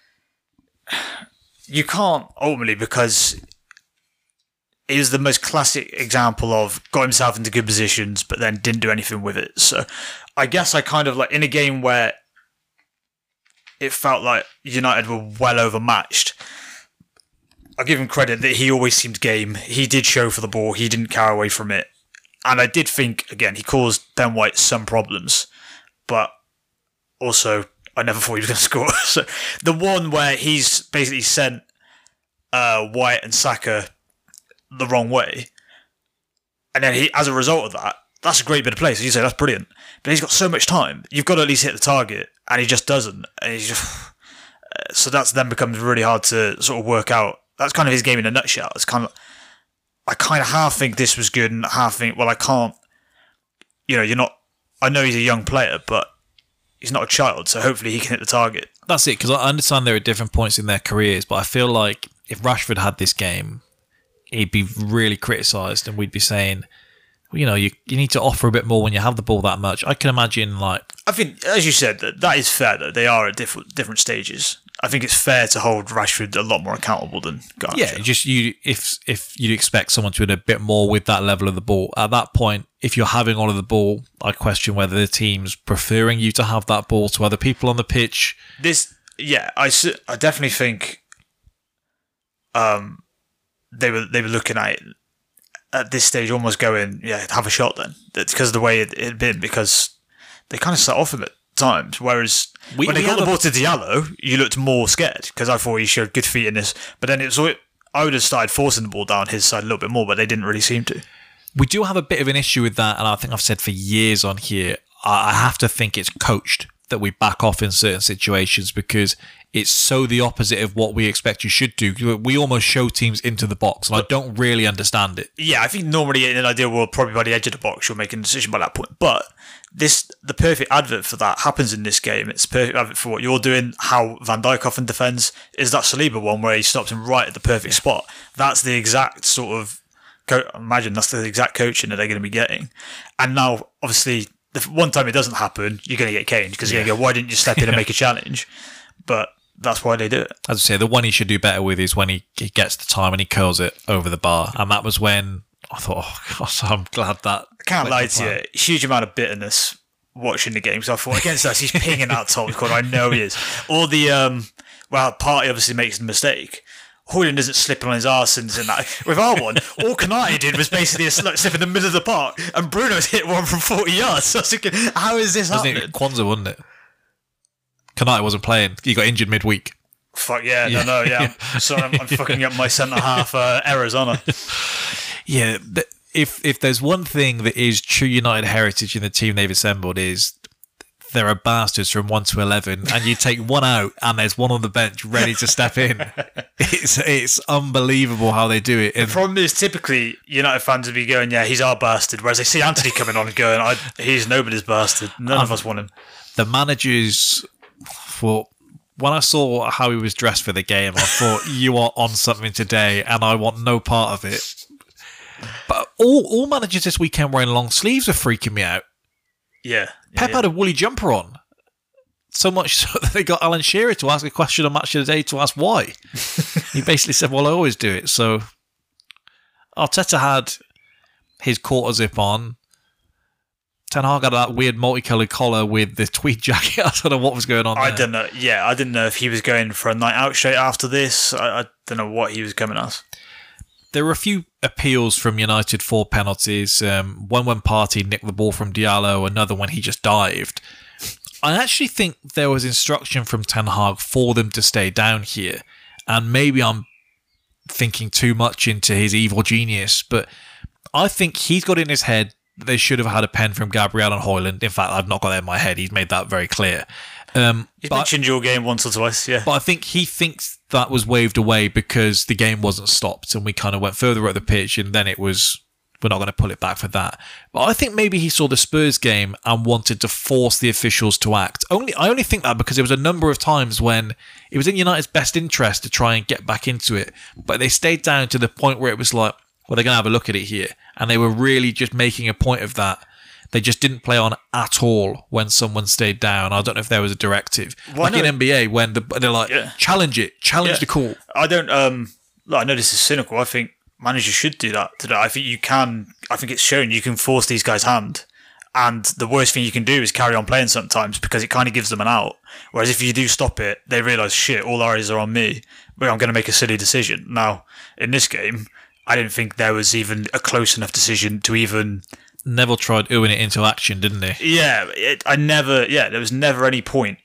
You can't, ultimately, because he was the most classic example of got himself into good positions but then didn't do anything with it. So I guess I kind of like, in a game where it felt like United were well overmatched, I'll give him credit that he always seemed game. He did show for the ball. He didn't carry away from it. And I did think, again, he caused Ben White some problems. But also, I never thought he was going to score. So the one where he's basically sent White and Saka the wrong way, and then he, as a result of that, that's a great bit of play. So you say, that's brilliant. But he's got so much time. You've got to at least hit the target. And he just doesn't. And he's just, so that's then becomes really hard to sort of work out. That's kind of his game in a nutshell. It's kind of, I kind of half think this was good and half think, well, I can't, you're not, I know he's a young player, but he's not a child. So hopefully he can hit the target. That's it, because I understand there are different points in their careers, but I feel like if Rashford had this game, he'd be really criticised and we'd be saying, well, you need to offer a bit more when you have the ball that much. I can imagine, like, I think, as you said, that is fair, though. They are at different stages. I think it's fair to hold Rashford a lot more accountable than Garnacho. Yeah, just if you'd expect someone to do a bit more with that level of the ball. At that point, if you're having all of the ball, I question whether the team's preferring you to have that ball to other people on the pitch. I definitely think they were looking at it at this stage almost going, yeah, have a shot then. That's because of the way it had been, because they kind of set off him at times. Whereas when they got the ball to Diallo, you looked more scared because I thought he showed good feet in this. But then I would have started forcing the ball down his side a little bit more, but they didn't really seem to. We do have a bit of an issue with that, and I think I've said for years on here, I have to think it's coached that we back off in certain situations because it's so the opposite of what we expect you should do. We almost show teams into the box, and I don't really understand it. Yeah, I think normally in an ideal world, probably by the edge of the box, you're making a decision by that point. But the perfect advert for that happens in this game. It's perfect advert for what you're doing, how Van Dijk often defends, is that Saliba one where he stops him right at the perfect spot. That's the exact sort of, imagine that's the exact coaching that they're going to be getting. And now, obviously, the one time it doesn't happen, you're going to get caned because you're going to go, why didn't you step in and make a challenge? But that's why they do it. As I say, the one he should do better with is when he gets the time and he curls it over the bar. And that was when I thought, oh, gosh, I'm glad that... I can't lie to you. Huge amount of bitterness watching the game. So I thought, against us, he's pinging that top squad. I know he is. Or the... Partey obviously makes the mistake. Højlund isn't slipping on his arse and that. With our one, all Konate did was basically a slip in the middle of the park, and Bruno's hit one from 40 yards. So I was thinking, how is this happening? Wasn't it Kwanzaa, wasn't it? Konate wasn't playing. He got injured midweek. Fuck yeah. No, yeah. Sorry, I'm fucking up my centre-half errors, aren't I? Yeah, if there's one thing that is true United heritage in the team they've assembled is there are bastards from 1 to 11, and you take one out and there's one on the bench ready to step in. It's unbelievable how they do it. The problem is typically United fans will be going, yeah, he's our bastard, whereas they see Anthony coming on and going, he's nobody's bastard. None of us want him. The managers, when I saw how he was dressed for the game, I thought, you are on something today and I want no part of it. But all managers this weekend wearing long sleeves are freaking me out. Yeah. Pep had a woolly jumper on. So much so that they got Alan Shearer to ask a question on Match of the Day to ask why. He basically said, well, I always do it. So Arteta had his quarter zip on. Ten Hag had that weird multicoloured collar with the tweed jacket. I don't know what was going on there. I don't know. Yeah, I didn't know if he was going for a night out straight after this. I don't know what he was coming as. There were a few appeals from United for penalties. One when Partey nicked the ball from Diallo, another when he just dived. I actually think there was instruction from Ten Hag for them to stay down here. And maybe I'm thinking too much into his evil genius, but I think he's got in his head that they should have had a pen from Gabriel and Højlund. In fact, I've not got that in my head. He's made that very clear. He's mentioned your game once or twice, yeah. But I think he thinks that was waved away because the game wasn't stopped and we kind of went further up the pitch and then it was, we're not going to pull it back for that. But I think maybe he saw the Spurs game and wanted to force the officials to act. I only think that because there was a number of times when it was in United's best interest to try and get back into it, but they stayed down to the point where it was like, well, they're going to have a look at it here. And they were really just making a point of that. They just didn't play on at all when someone stayed down. I don't know if there was a directive. Well, like in NBA, when they're like, challenge it, challenge the call. I don't, I know this is cynical. I think managers should do that today. I think you can, I think it's shown you can force these guys' hand. And the worst thing you can do is carry on playing sometimes because it kind of gives them an out. Whereas if you do stop it, they realise, shit, all eyes are on me, but I'm going to make a silly decision. Now, in this game, I didn't think there was even a close enough decision to even... Neville tried oohing it into action, didn't he? Yeah, there was never any point.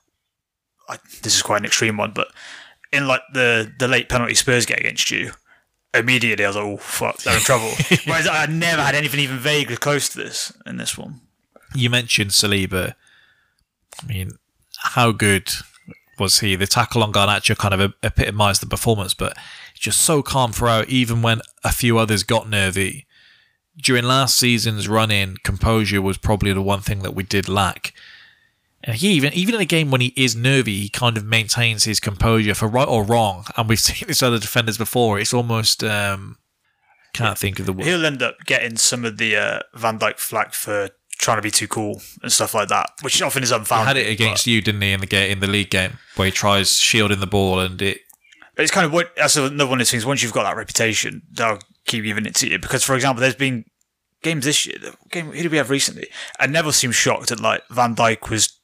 This is quite an extreme one, but in like the late penalty Spurs get against you, immediately I was like, oh, fuck, they're in trouble. Whereas I never had anything even vaguely close to this in this one. You mentioned Saliba. I mean, how good was he? The tackle on Garnacho kind of epitomised the performance, but just so calm throughout, even when a few others got nervy. During last season's run-in, composure was probably the one thing that we did lack. And he even in a game when he is nervy, he kind of maintains his composure for right or wrong. And we've seen this other defenders before. It's almost can't think of the word. He'll end up getting some of the Van Dijk flack for trying to be too cool and stuff like that, which often is unfounded. He had it against you, didn't he, in the league game where he tries shielding the ball and it. But it's kind of that's another one of those things. Once you've got that reputation, they'll keep giving it to you. Because, for example, there's been games this year. Who did we have recently? And Neville seemed shocked that like Van Dijk was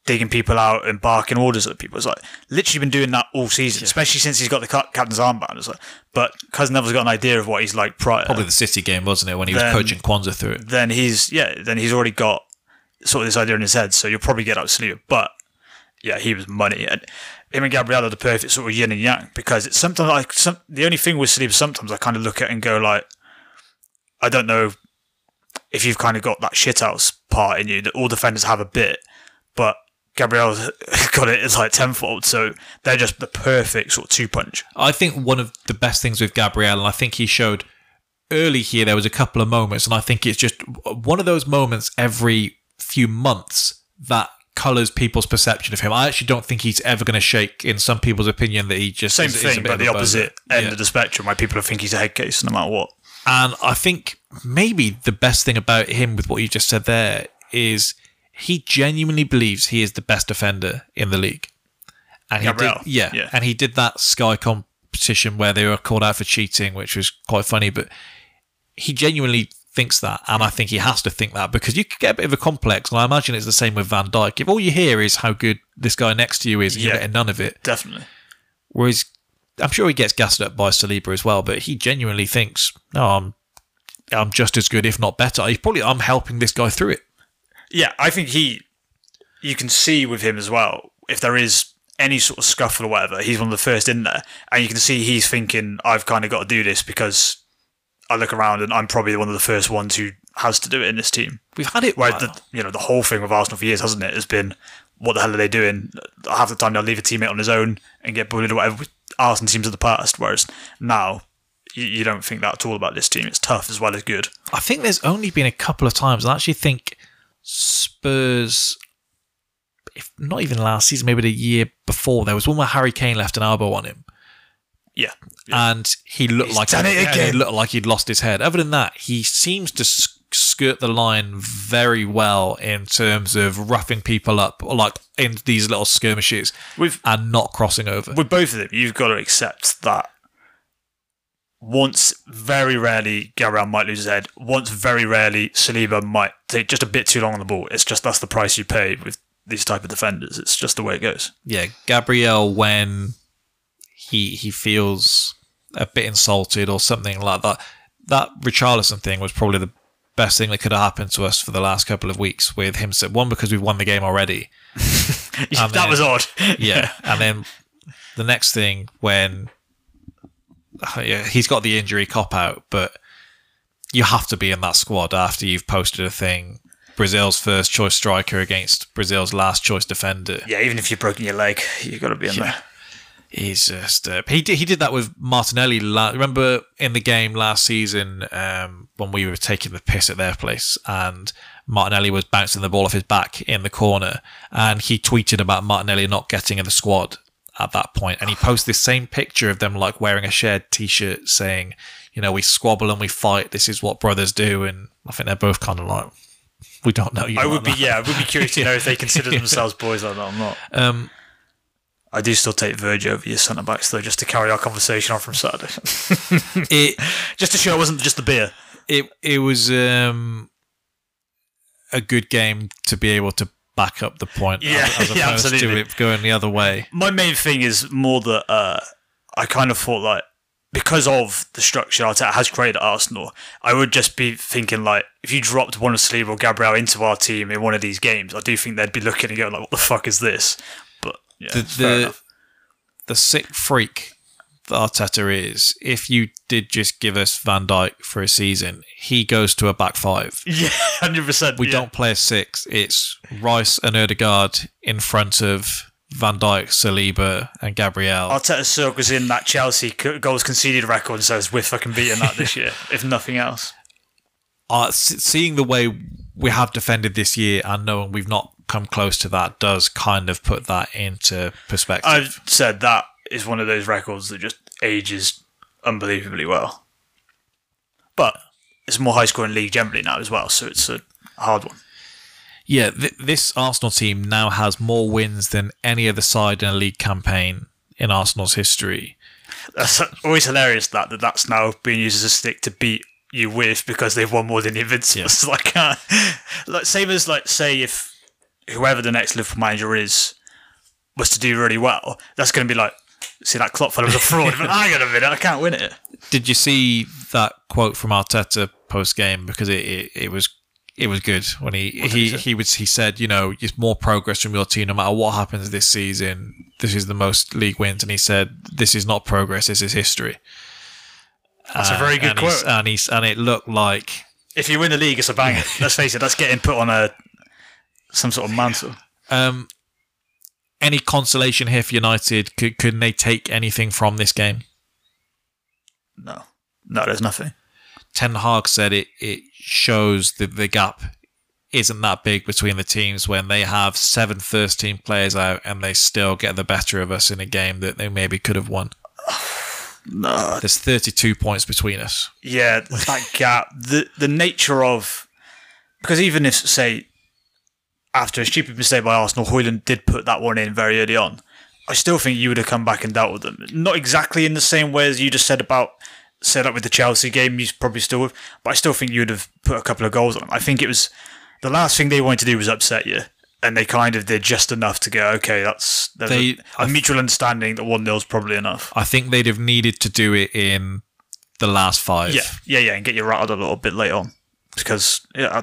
digging people out and barking orders at people. It's like literally been doing that all season, especially since he's got the captain's armband. It's like, but Cousin Neville's got an idea of what he's like prior. Probably the City game, wasn't it, when he was coaching Kwanzaa through it? Then he's already got sort of this idea in his head. So you'll probably get out Saliba. But yeah, he was money, and him and Gabriel are the perfect sort of yin and yang, because it's sometimes like the only thing with Saliba, sometimes I kind of look at it and go like, I don't know if you've kind of got that shithouse part in you that all defenders have a bit, but Gabriel's got it as like tenfold, so they're just the perfect sort of two-punch. I think one of the best things with Gabriel, and I think he showed early here, there was a couple of moments, and I think it's just one of those moments every few months that colours people's perception of him. I actually don't think he's ever going to shake, in some people's opinion, that he just Same is thing, a bit but of the a opposite bozo. end of the spectrum, where people think he's a head case no matter what. And I think maybe the best thing about him with what you just said there is he genuinely believes he is the best defender in the league. And he Gabriel. did, and he did that Sky competition where they were called out for cheating, which was quite funny, but he genuinely thinks that, and I think he has to think that, because you could get a bit of a complex, and I imagine it's the same with Van Dijk. If all you hear is how good this guy next to you is, and you're getting none of it. Definitely. Whereas I'm sure he gets gassed up by Saliba as well, but he genuinely thinks, no, I'm just as good, if not better. I'm helping this guy through it. Yeah, I think you can see with him as well, if there is any sort of scuffle or whatever, he's one of the first in there, and you can see he's thinking, I've kind of got to do this because I look around and I'm probably one of the first ones who has to do it in this team. We've had it. Where the whole thing with Arsenal for years, hasn't it, has been, what the hell are they doing? Half the time they'll leave a teammate on his own and get bullied or whatever. With Arsenal teams of the past, whereas now you don't think that at all about this team. It's tough as well as good. I think there's only been a couple of times, I actually think Spurs, if not even last season, maybe the year before, there was one where Harry Kane left an elbow on him. Yeah. And he looked he looked like he'd lost his head. Other than that, he seems to skirt the line very well in terms of roughing people up, like in these little skirmishes, and not crossing over. With both of them, you've got to accept that once, very rarely, Gabriel might lose his head. Once, very rarely, Saliba might take just a bit too long on the ball. It's just, that's the price you pay with these type of defenders. It's just the way it goes. Yeah, Gabriel, when he feels a bit insulted or something like that, that Richarlison thing was probably the best thing that could have happened to us for the last couple of weeks with him. One, because we've won the game already. That was odd. Yeah, and then the next thing when he's got the injury cop-out, but you have to be in that squad after you've posted a thing, Brazil's first choice striker against Brazil's last choice defender. Yeah, even if you've broken your leg, you've got to be in there. He's just he did that with Martinelli. Remember in the game last season when we were taking the piss at their place and Martinelli was bouncing the ball off his back in the corner, and he tweeted about Martinelli not getting in the squad at that point, and he posted this same picture of them like wearing a shared t-shirt saying, you know, we squabble and we fight, this is what brothers do. And I think they're both kind of like, we don't know you. I would be curious to know if they consider themselves boys like that or not. I do still take Virgil over your centre backs though, just to carry our conversation on from Saturday. Just to show it wasn't just the beer. It was a good game to be able to back up the point, as opposed to it going the other way. My main thing is more that I kind of thought like, because of the structure Arteta has created at Arsenal, I would just be thinking like, if you dropped one of Saliba or Gabriel into our team in one of these games, I do think they'd be looking and going like, what the fuck is this? But yeah, the sick freak that Arteta is, if you did just give us Van Dijk for a season, he goes to a back five. Yeah, 100%. We don't play a six. It's Rice and Ødegaard in front of Van Dijk, Saliba and Gabriel. Arteta circles in that Chelsea goals conceded record and says, we're fucking beating that this year, if nothing else. Seeing the way we have defended this year and knowing we've not come close to that does kind of put that into perspective. I've said that is one of those records that just ages unbelievably well. But it's a more high-scoring league generally now as well, so it's a hard one. Yeah, this Arsenal team now has more wins than any other side in a league campaign in Arsenal's history. That's always hilarious that's now being used as a stick to beat you with because they've won more than the Invincibles. Yeah. Like same as like say if whoever the next Liverpool manager is was to do really well, that's going to be like, see, that Klopp fellow was a fraud. But hang on a minute, I can't win it. Did you see that quote from Arteta post game? Because it was good when he said, you know, it's more progress from your team no matter what happens this season. This is the most league wins, and he said, this is not progress, this is history. That's a very good quote. And it looked like, if you win the league, it's a banger. Let's face it, that's getting put on some sort of mantle. Any consolation here for United? Couldn't they take anything from this game? No, there's nothing. Ten Hag said it shows that the gap isn't that big between the teams when they have 7 first-team players out and they still get the better of us in a game that they maybe could have won. No. There's 32 points between us. Yeah, that gap. The nature of... Because even if, say, after a stupid mistake by Arsenal, Højlund did put that one in very early on, I still think you would have come back and dealt with them. Not exactly in the same way as you just said about, say, like with the Chelsea game, you probably still would, but I still think you would have put a couple of goals on them. I think it was... The last thing they wanted to do was upset you, and they kind of did just enough to go, okay, there's a mutual understanding that 1-0 is probably enough. I think they'd have needed to do it in the last 5. Yeah, and get you rattled a little bit late on. Because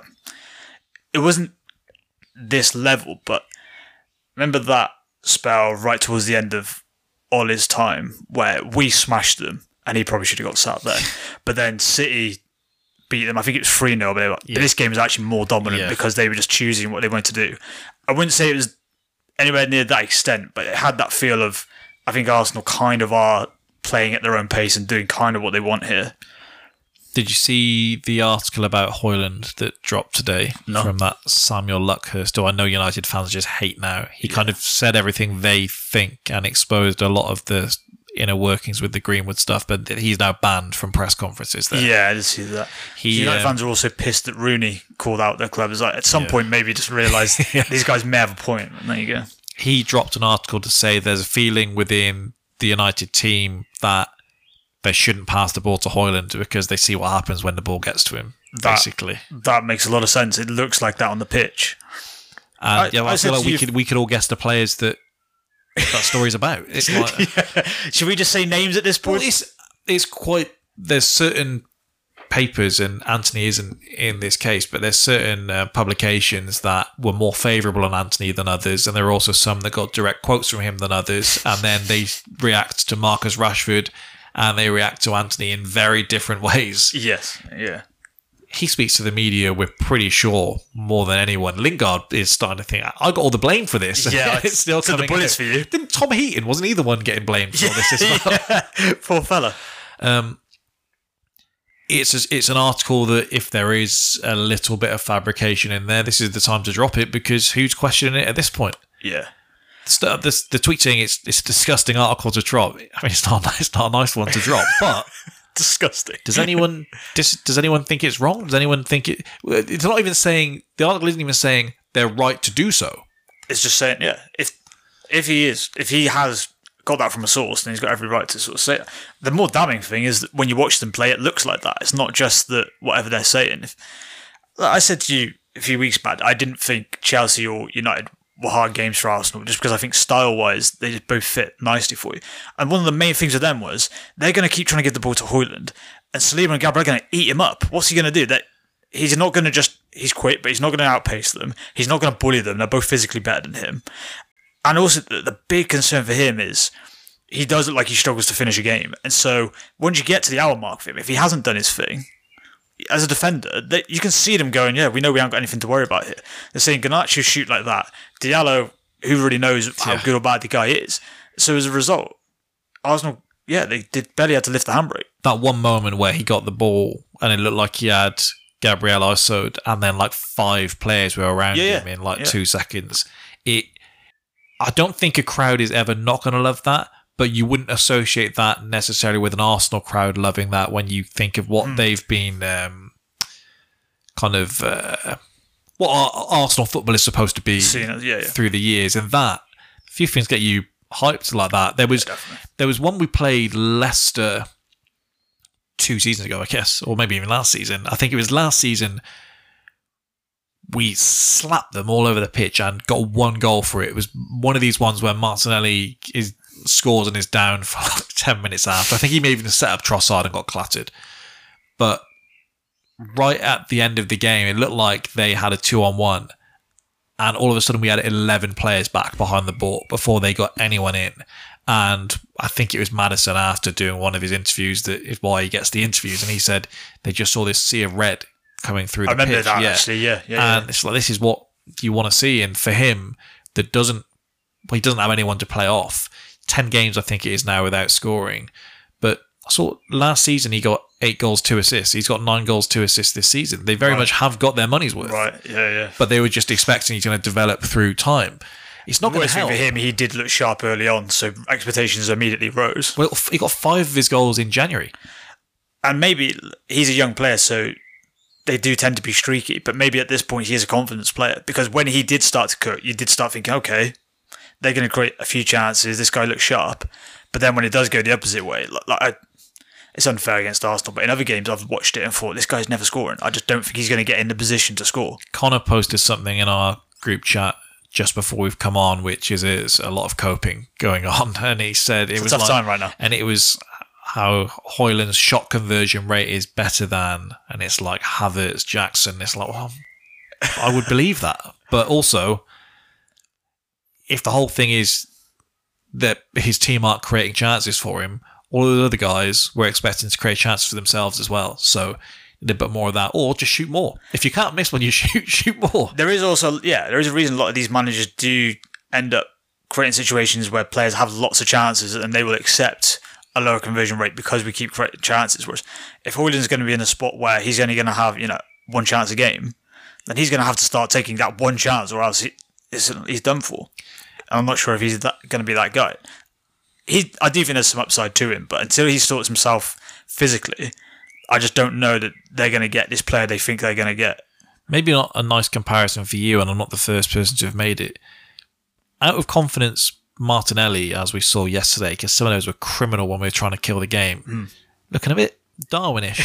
it wasn't this level, but remember that spell right towards the end of Ole's time where we smashed them and he probably should have got sat there. But then City beat them. I think it was 3-0, but this game was actually more dominant because they were just choosing what they wanted to do. I wouldn't say it was anywhere near that extent, but it had that feel of, I think Arsenal kind of are playing at their own pace and doing kind of what they want here. Did you see the article about Højlund that dropped today from that Samuel Luckhurst, who I know United fans just hate now? He kind of said everything they think and exposed a lot of the inner workings with the Greenwood stuff, but he's now banned from press conferences there. Yeah, I did see that. United fans are also pissed that Rooney called out their club. It's like, at some point, maybe just realised these guys may have a point. And there you go. He dropped an article to say there's a feeling within the United team that they shouldn't pass the ball to Højlund because they see what happens when the ball gets to him, basically. That makes a lot of sense. It looks like that on the pitch. I feel like we could all guess the players that story's about. It's like, should we just say names at this point? Well, it's quite... There's certain papers, and Anthony isn't in this case, but there's certain publications that were more favourable on Anthony than others, and there are also some that got direct quotes from him than others, and then they react to Marcus Rashford and they react to Anthony in very different ways. Yes, yeah. He speaks to the media, we're pretty sure, more than anyone. Lingard is starting to think, I got all the blame for this. Yeah, it's still to the bullets for you. Didn't Tom Heaton, wasn't he the one getting blamed for all this as well? Yeah. Poor fella. It's an article that if there is a little bit of fabrication in there, this is the time to drop it, because who's questioning it at this point? Yeah. The tweet saying it's a disgusting article to drop. I mean, it's not a nice one to drop, but disgusting. Does anyone think it's wrong? Does anyone think it? It's not even saying, the article isn't even saying they're right to do so. It's just saying, yeah, if he has got that from a source, then he's got every right to sort of say it. The more damning thing is that when you watch them play, it looks like that. It's not just that whatever they're saying. I said to you a few weeks back, I didn't think Chelsea or United were hard games for Arsenal, just because I think style-wise they just both fit nicely for you. And one of the main things with them was they're going to keep trying to give the ball to Højlund, and Saliba and Gabriel are going to eat him up. What's he going to do? He's not going to he's quick, but he's not going to outpace them. He's not going to bully them. They're both physically better than him. And also, the big concern for him is he does look like he struggles to finish a game. And so once you get to the hour mark for him, if he hasn't done his thing, as a defender, you can see them going, yeah, we know we haven't got anything to worry about here. They're saying Garnacho shoot like that. Diallo, who really knows how good or bad the guy is. So as a result, Arsenal, they barely had to lift the handbrake. That one moment where he got the ball and it looked like he had Gabriel ISO'd, and then like 5 players were around him in 2 seconds. I don't think a crowd is ever not going to love that, but you wouldn't associate that necessarily with an Arsenal crowd loving that when you think of what they've been what Arsenal football is supposed to be through the years. And that, a few things get you hyped like that. There was one we played Leicester 2 seasons ago, I guess, or maybe even last season. I think it was last season we slapped them all over the pitch and got one goal for it. It was one of these ones where Martinelli scores and is down for like 10 minutes after. I think he may even set up Trossard and got clattered. But right at the end of the game, it looked like they had a 2-on-1. And all of a sudden, we had 11 players back behind the ball before they got anyone in. And I think it was Maddison after doing one of his interviews that is why he gets the interviews. And he said they just saw this sea of red coming through the pitch. I remember that, actually, yeah. And it's like, this is what you want to see. And for him, he doesn't have anyone to play off. 10 games, I think it is now, without scoring. But I saw last season he got 8 goals, 2 assists. He's got 9 goals, 2 assists this season. They very much have got their money's worth. Right, yeah. But they were just expecting he's going to develop through time. It's not going to help. For him, he did look sharp early on, so expectations immediately rose. Well, he got 5 of his goals in January. And maybe he's a young player, so they do tend to be streaky, but maybe at this point he is a confidence player. Because when he did start to cook, you did start thinking, okay, they're going to create a few chances, this guy looks sharp. But then when it does go the opposite way, it's unfair against Arsenal, but in other games I've watched it and thought, this guy's never scoring. I just don't think he's going to get in the position to score. Connor posted something in our group chat just before we've come on, which is a lot of coping going on. And he said it's a tough time right now. And it was how Højlund's shot conversion rate is better than, and it's like Havertz, Jackson. It's like, well, I would believe that. But also, if the whole thing is that his team aren't creating chances for him, all of the other guys were expecting to create chances for themselves as well. So a bit more of that, or just shoot more. If you can't miss when you shoot more. There is a reason a lot of these managers do end up creating situations where players have lots of chances and they will accept a lower conversion rate because we keep creating chances. Whereas if Højlund's going to be in a spot where he's only going to have, one chance a game, then he's going to have to start taking that one chance, or else he's done for. And I'm not sure if he's going to be that guy. I do think there's some upside to him, but until he sorts himself physically, I just don't know that they're going to get this player they think they're going to get. Maybe not a nice comparison for you, and I'm not the first person to have made it. Out of confidence, Martinelli, as we saw yesterday, because some of those were criminal when we were trying to kill the game, looking a bit Darwinish.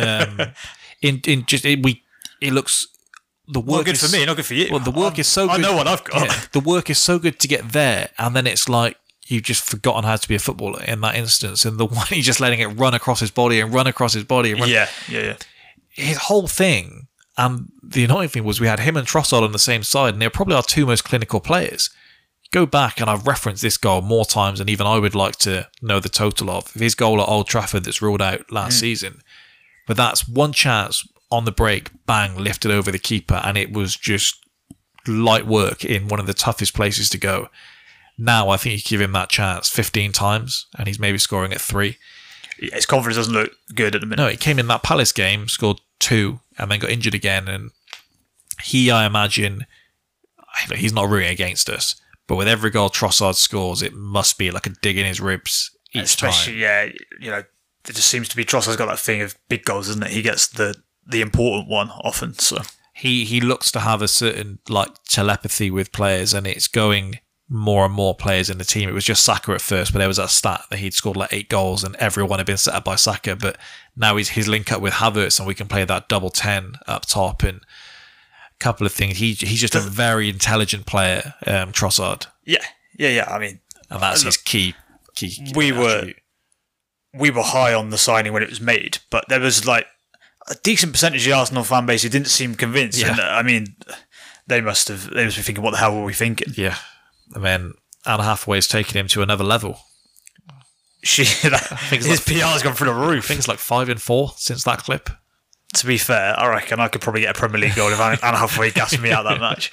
It looks. The work not good for me, not good for you. Well, the work is so good. I know what I've got. Yeah, the work is so good to get there, and then it's like you've just forgotten how to be a footballer in that instance. And the one he's just letting it run across his body and run across his body. And run. Yeah. His whole thing, and the annoying thing was we had him and Trossard on the same side, and they're probably our 2 most clinical players. Go back, and I've referenced this goal more times than even I would like to know the total of. His goal at Old Trafford that's ruled out last season. But that's one chance on the break, bang, lifted over the keeper, and it was just light work in one of the toughest places to go. Now, I think you give him that chance 15 times, and he's maybe scoring at 3. Yeah, his confidence doesn't look good at the minute. No, he came in that Palace game, scored 2, and then got injured again. And I imagine, he's not rooting against us, but with every goal Trossard scores, it must be like a dig in his ribs each time. Especially, it just seems to be Trossard's got that thing of big goals, isn't it? He gets the important one often. So he looks to have a certain telepathy with players, and it's going more and more players in the team. It was just Saka at first, but there was that stat that he'd scored 8 goals and everyone had been set up by Saka. But now his link up with Havertz, and we can play that double 10 up top and a couple of things. He's just a very intelligent player, Trossard. Yeah. I mean, and that's his key. We were high on the signing when it was made, but there was a decent percentage of the Arsenal fan base who didn't seem convinced. Yeah. And I mean, they must be thinking, what the hell were we thinking? Yeah. I mean, Anne Hathaway's taken him to another level. His PR's gone through the roof. I think it's 5 and 4 since that clip. To be fair, I reckon I could probably get a Premier League goal if Anne Hathaway gassed me out that much.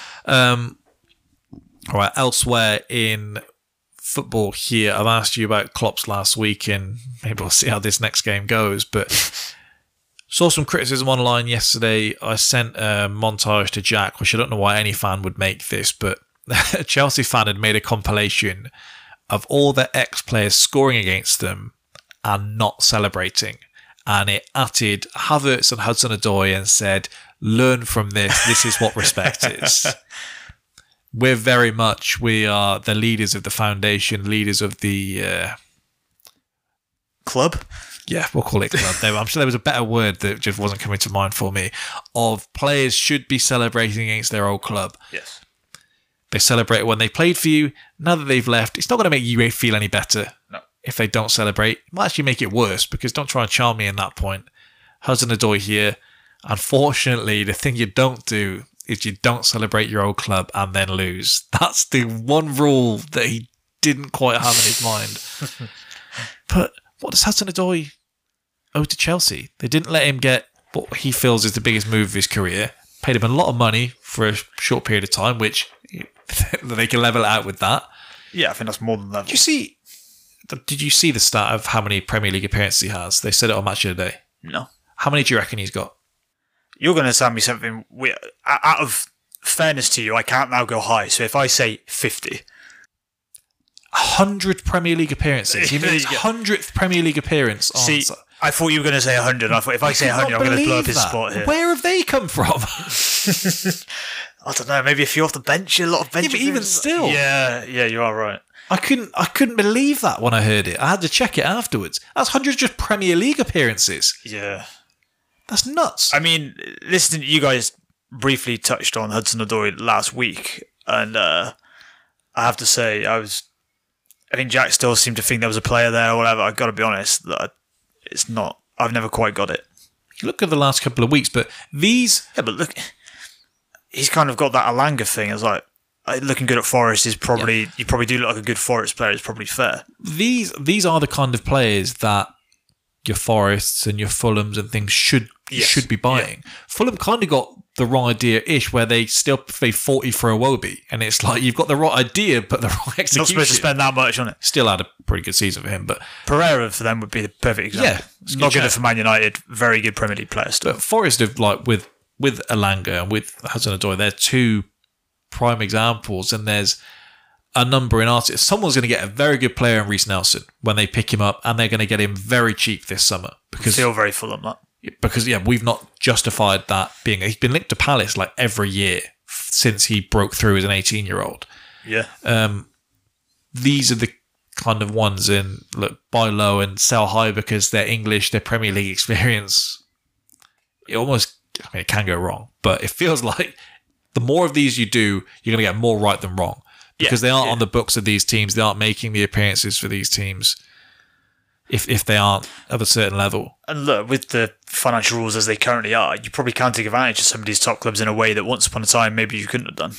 All right, elsewhere in football here, I've asked you about Klopp's last week, and maybe we'll see how this next game goes, but saw some criticism online yesterday. I sent a montage to Jack, which I don't know why any fan would make this, but a Chelsea fan had made a compilation of all their ex-players scoring against them and not celebrating. And it atted Havertz and Hudson-Odoi and said, learn from this. This is what respect is. We are the leaders of the foundation, leaders of the... club? yeah, we'll call it club. I'm sure there was a better word that just wasn't coming to mind for me. Of players should be celebrating against their old club. Yes. They celebrate when they played for you. Now that they've left, it's not going to make you feel any better. No. If they don't celebrate, it might actually make it worse, because don't try and charm me in that point. Hudson-Odoi here. Unfortunately, the thing you don't do is you don't celebrate your old club and then lose. That's the one rule that he didn't quite have in his mind. But what does Hudson-Odoi owe to Chelsea? They didn't let him get what he feels is the biggest move of his career. Paid him a lot of money for a short period of time, which they can level it out with that. Yeah, I think that's more than level. Did you see the stat of how many Premier League appearances he has? They said it on Match of the Day. No. How many do you reckon he's got? You're going to tell me something. Out of fairness to you, I can't now go high. So if I say 50. 100 Premier League appearances. He made his 100th Premier League appearance. See, I thought you were going to say 100. I thought if I say 100, I'm going to blow up his spot here. Where have they come from? I don't know. Maybe if you're off the bench, a lot of bench. Yeah, but even still. Yeah, you are right. I couldn't believe that when I heard it. I had to check it afterwards. That's 100 just Premier League appearances. Yeah. That's nuts. I mean, listen, you guys briefly touched on Hudson-Odoi last week, and I have to say, I think Jack still seemed to think there was a player there or whatever. I've got to be honest, that it's not. I've never quite got it. You look at the last couple of weeks, but these... Yeah, but look, he's kind of got that Alanga thing. It's like, looking good at Forest is probably... Yeah. You probably do look like a good Forest player. It's probably fair. These are the kind of players that your Forests and your Fulhams and things should be buying. Yeah. Fulham kind of got the wrong idea-ish, where they still pay 40 for Iwobi, and it's like you've got the right idea but the wrong execution. Not supposed to spend that much on it. Still had a pretty good season for him, but Pereira for them would be the perfect example. Yeah, not good for Man United. Very good Premier League player still. But Forest have, like, with Alanga and with Hudson-Odoi, they're two prime examples, and there's a number in artists. Someone's going to get a very good player in Reece Nelson when they pick him up, and they're going to get him very cheap this summer. Because feel very full on that. Because, yeah, we've not justified that being... He's been linked to Palace like every year since he broke through as an 18-year-old. Yeah. These are the kind of ones in, look, buy low and sell high because they're English, their Premier League experience. It almost... I mean, it can go wrong, but it feels like the more of these you do, you're going to get more right than wrong. Because they aren't on the books of these teams. They aren't making the appearances for these teams if they aren't of a certain level. And look, with the financial rules as they currently are, you probably can't take advantage of some of these top clubs in a way that once upon a time maybe you couldn't have done.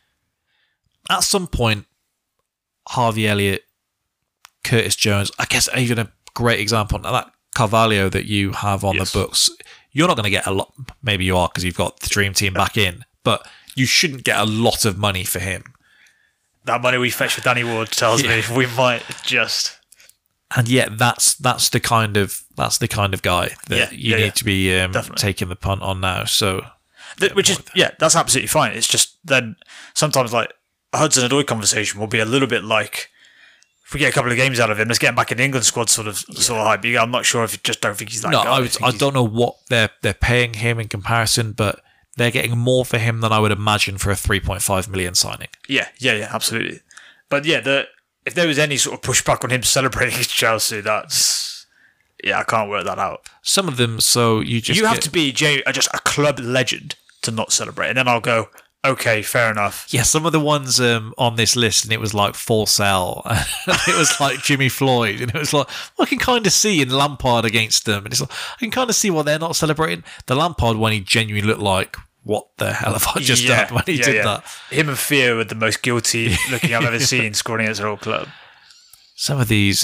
At some point, Harvey Elliott, Curtis Jones, I guess even a great example, that Carvalho that you have on the books, you're not going to get a lot. Maybe you are because you've got the dream team back in, but you shouldn't get a lot of money for him. That money we fetched for Danny Ward tells me we might just... And yet, that's the kind of guy that you need to be taking the punt on now. So, that's absolutely fine. It's just then sometimes like a Hudson-Odoi conversation will be a little bit like, if we get a couple of games out of him, let's get him back in the England squad sort of hype. I'm not sure if just don't think he's that guy. I don't know what they're paying him in comparison, but they're getting more for him than I would imagine for a 3.5 million signing. Yeah, absolutely. But if there was any sort of pushback on him celebrating his Chelsea, that's... Yeah, I can't work that out. Some of them, so you have to be just a club legend to not celebrate. And then I'll go, okay, fair enough. Yeah, some of the ones on this list, and it was like For Sale. It was like Jimmy Floyd. And it was like, well, I can kind of see in Lampard against them. And it's like, I can kind of see why they're not celebrating. The Lampard one, he genuinely looked like, what the hell have I just done when he did that? Him and Theo were the most guilty looking I've ever seen scoring against their old club. Some of these,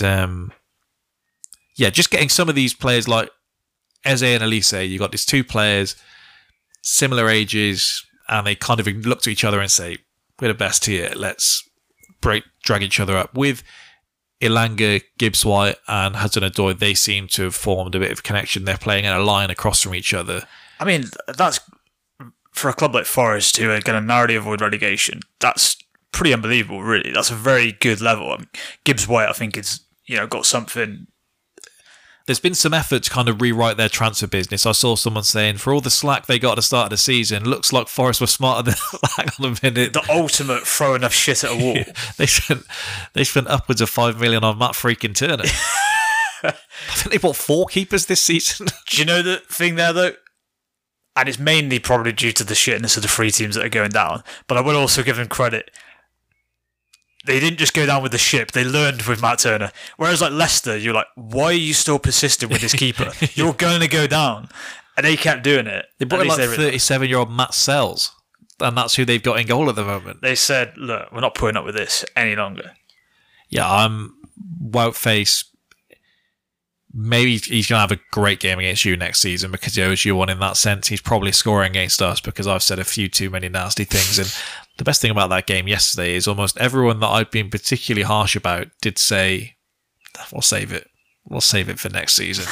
just getting some of these players like Eze and Elise, you got these two players, similar ages, and they kind of look to each other and say, we're the best here, let's drag each other up. With Ilanga, Gibbs-White and Hudson-Odoi, they seem to have formed a bit of a connection. They're playing in a line across from each other. I mean, that's... For a club like Forest, who are going to narrowly avoid relegation, that's pretty unbelievable, really. That's a very good level. I mean, Gibbs-White, I think, is got something. There's been some effort to kind of rewrite their transfer business. I saw someone saying, for all the slack they got at the start of the season, looks like Forest were smarter than slack on the minute. The ultimate throw enough shit at a wall. They spent upwards of 5 million on Matt freaking Turner. I think they bought 4 keepers this season. Do you know the thing there, though? And it's mainly probably due to the shitness of the 3 teams that are going down. But I will also give them credit. They didn't just go down with the ship. They learned with Matt Turner. Whereas like Leicester, you're like, why are you still persistent with this keeper? You're going to go down. And they kept doing it. They brought in like 37-year-old Matt Sells. And that's who they've got in goal at the moment. They said, look, we're not putting up with this any longer. Yeah, I'm Woutface. Maybe he's going to have a great game against you next season because he owes you one in that sense. He's probably scoring against us because I've said a few too many nasty things. And the best thing about that game yesterday is almost everyone that I've been particularly harsh about did say, we'll save it. We'll save it for next season.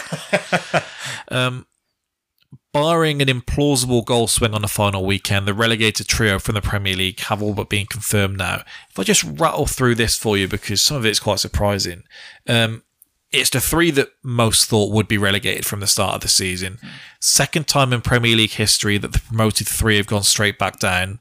Barring an implausible goal swing on the final weekend, the relegated trio from the Premier League have all but been confirmed now. If I just rattle through this for you because some of it's quite surprising. It's the 3 that most thought would be relegated from the start of the season. Second time in Premier League history that the promoted 3 have gone straight back down.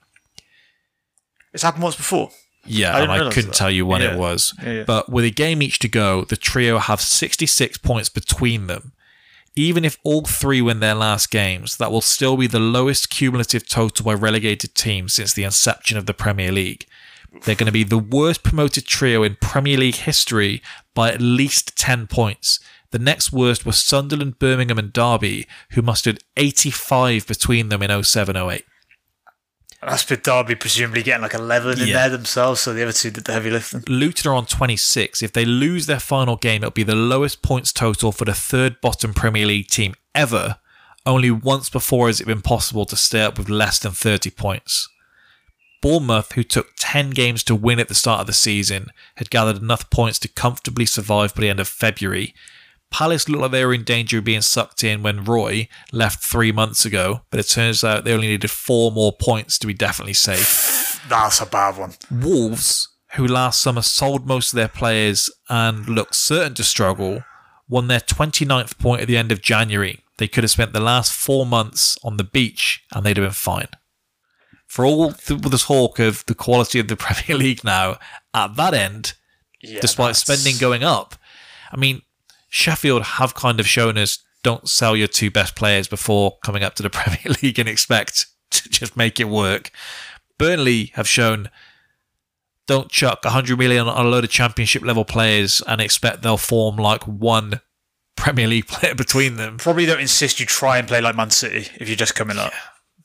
It's happened once before. Yeah, and I couldn't tell you when it was. Yeah. But with a game each to go, the trio have 66 points between them. Even if all 3 win their last games, that will still be the lowest cumulative total by relegated teams since the inception of the Premier League. They're going to be the worst promoted trio in Premier League history by at least 10 points. The next worst was Sunderland, Birmingham and Derby, who mustered 85 between them in 07-08. That's with Derby presumably getting like 11 in there themselves, so the other 2 did the heavy lifting. Luton are on 26. If they lose their final game, it'll be the lowest points total for the 3rd bottom Premier League team ever. Only once before has it been possible to stay up with less than 30 points. Bournemouth, who took 10 games to win at the start of the season, had gathered enough points to comfortably survive by the end of February. Palace looked like they were in danger of being sucked in when Roy left 3 months ago, but it turns out they only needed 4 more points to be definitely safe. That's a bad one. Wolves, who last summer sold most of their players and looked certain to struggle, won their 29th point at the end of January. They could have spent the last 4 months on the beach and they'd have been fine. For all the talk of the quality of the Premier League now, at that end, despite spending going up, I mean, Sheffield have kind of shown us don't sell your 2 best players before coming up to the Premier League and expect to just make it work. Burnley have shown don't chuck 100 million on a load of championship level players and expect they'll form like one Premier League player between them. Probably don't insist you try and play like Man City if you're just coming up.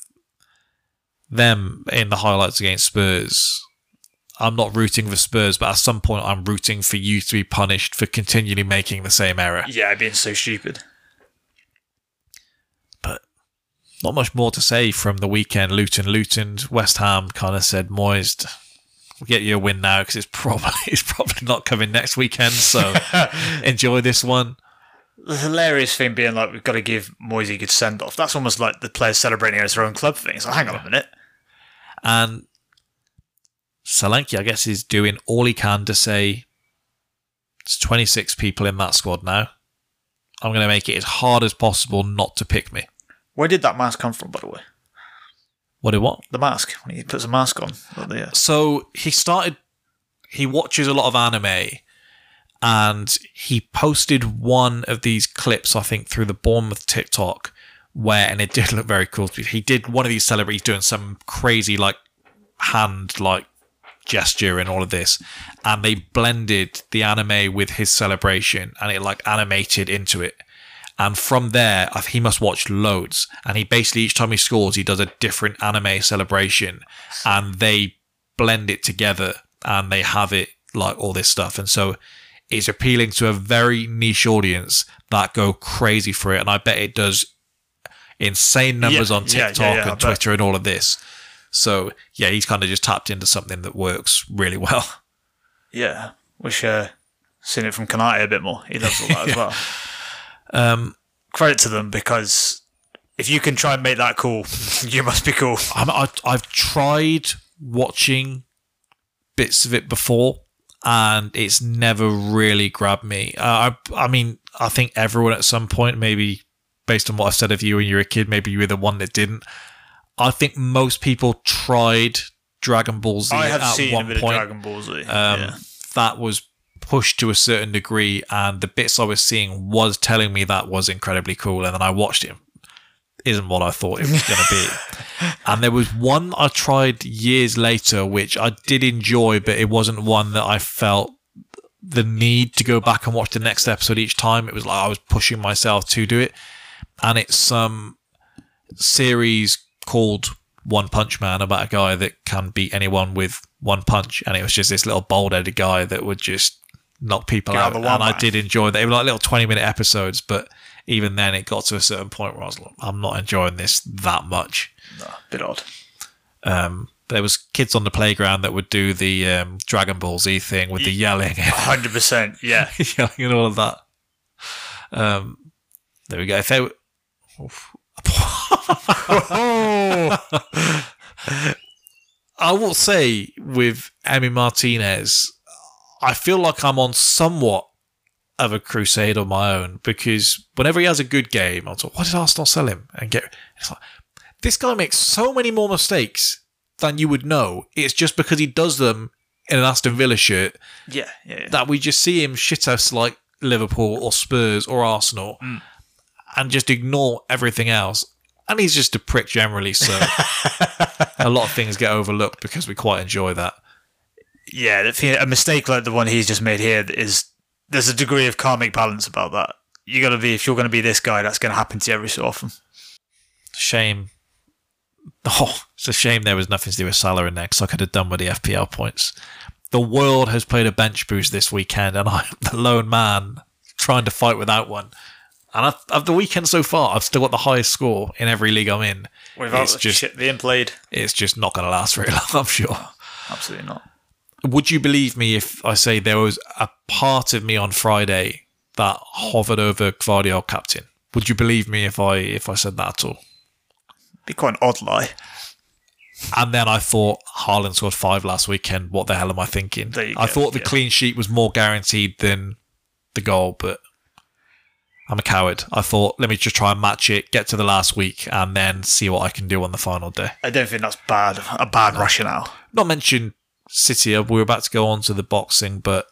Them in the highlights against Spurs. I'm not rooting for Spurs, but at some point I'm rooting for you to be punished for continually making the same error. Yeah, being so stupid. But not much more to say from the weekend. Luton, West Ham kind of said, Moyes, we'll get you a win now because it's probably not coming next weekend, so enjoy this one. The hilarious thing being like, we've got to give Moyes a good send-off. That's almost like the players celebrating as their own club thing. So hang on a minute. And Solanke, I guess, is doing all he can to say, it's 26 people in that squad now. I'm going to make it as hard as possible not to pick me. Where did that mask come from, by the way? What? The mask. When he puts a mask on. So he watches a lot of anime, and he posted one of these clips, I think, through the Bournemouth TikTok, and it did look very cool. He did one of these celebrities doing some crazy, hand, gesture and all of this, and they blended the anime with his celebration, and it, animated into it. And from there, he must watch loads, and he basically, each time he scores, he does a different anime celebration, and they blend it together, and they have it, all this stuff. And so it's appealing to a very niche audience that go crazy for it, and I bet it does insane numbers on TikTok and Twitter and all of this. So, yeah, he's kind of just tapped into something that works really well. Yeah. Wish seen it from Kanate a bit more. He loves all that as well. Credit to them, because if you can try and make that cool, you must be cool. I've tried watching bits of it before, and it's never really grabbed me. I mean, I think everyone at some point, maybe based on what I've said of you when you were a kid, maybe you were the one that didn't. I think most people tried Dragon Ball Z I have at seen one a bit point. of Dragon Ball Z. That was pushed to a certain degree, and the bits I was seeing was telling me that was incredibly cool, and then I watched it. Isn't what I thought it was going to be. And there was one I tried years later, which I did enjoy, but it wasn't one that I felt the need to go back and watch the next episode each time. It was like I was pushing myself to do it. And it's some series called One Punch Man, about a guy that can beat anyone with one punch. And it was just this little bald-headed guy that would just knock people out. And I did enjoy that. They were like little 20-minute episodes, but even then it got to a certain point where I was like, I'm not enjoying this that much. No, a bit odd. There was kids on the playground that would do the Dragon Ball Z thing with the yelling. 100%, yeah. Yelling and all of that. There we go. If they were... I will say with Emi Martinez, I feel like I'm on somewhat of a crusade on my own, because whenever he has a good game, I'm like, why did Arsenal sell him? It's like, this guy makes so many more mistakes than you would know. It's just because he does them in an Aston Villa shirt that we just see him shit us like Liverpool or Spurs or Arsenal and just ignore everything else. And he's just a prick generally, so a lot of things get overlooked because we quite enjoy that. Yeah, a mistake like the one he's just made here is... There's a degree of karmic balance about that. If you're going to be this guy, that's going to happen to you every so often. Shame. Oh, it's a shame there was nothing to do with Salah in there, because I could have done with the FPL points. The world has played a bench boost this weekend, and I'm the lone man trying to fight without one. And of the weekend so far, I've still got the highest score in every league I'm in. Without the shit being played. It's just not going to last very long, I'm sure. Absolutely not. Would you believe me if I say there was a part of me on Friday that hovered over Gvardiol captain? Would you believe me if I said that at all? Be quite an odd lie. And then I thought, Haaland scored 5 last weekend. What the hell am I thinking? I thought the clean sheet was more guaranteed than the goal, but I'm a coward. I thought, let me just try and match it, get to the last week, and then see what I can do on the final day. I don't think that's a bad rationale. Not mention City, we were about to go on to the boxing, but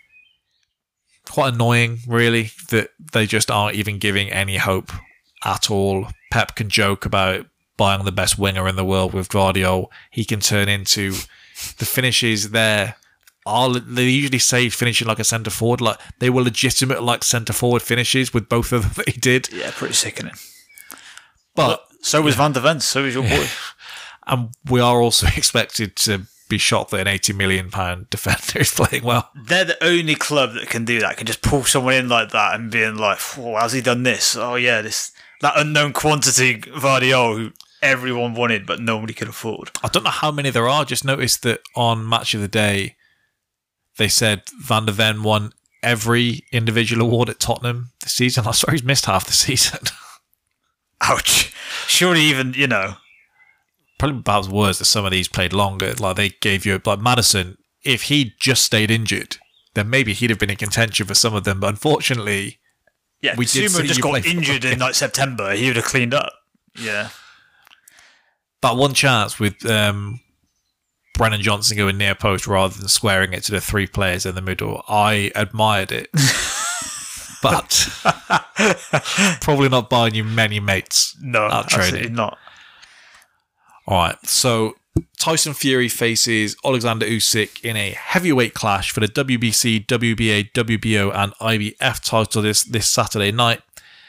quite annoying, really, that they just aren't even giving any hope at all. Pep can joke about buying the best winger in the world with Gvardiol. He can turn into the finishes there. They usually say finishing like a centre forward, like they were legitimate like centre forward finishes with both of them that he did. Yeah, pretty sickening. But so was Van der Ven, so was your boy. And we are also expected to be shocked that an £80 million defender is playing well. They're the only club that can do that, can just pull someone in like that and being like, oh, how's he done this? Oh yeah, that unknown quantity Gvardiol who everyone wanted but nobody could afford. I don't know how many there are. Just noticed that on Match of the Day they said Van der Ven won every individual award at Tottenham this season. I saw he's missed half the season. Ouch. Surely even, probably about worse that some of these played longer. Like they gave you, like Maddison, if he'd just stayed injured, then maybe he'd have been in contention for some of them. But unfortunately, we Sumo just got injured in like September. He would have cleaned up. Yeah. That one chance with Brennan Johnson going near post rather than squaring it to the 3 players in the middle, I admired it. But probably not buying you many mates. No, absolutely not. All right, so Tyson Fury faces Alexander Usyk in a heavyweight clash for the WBC, WBA, WBO and IBF title this Saturday night.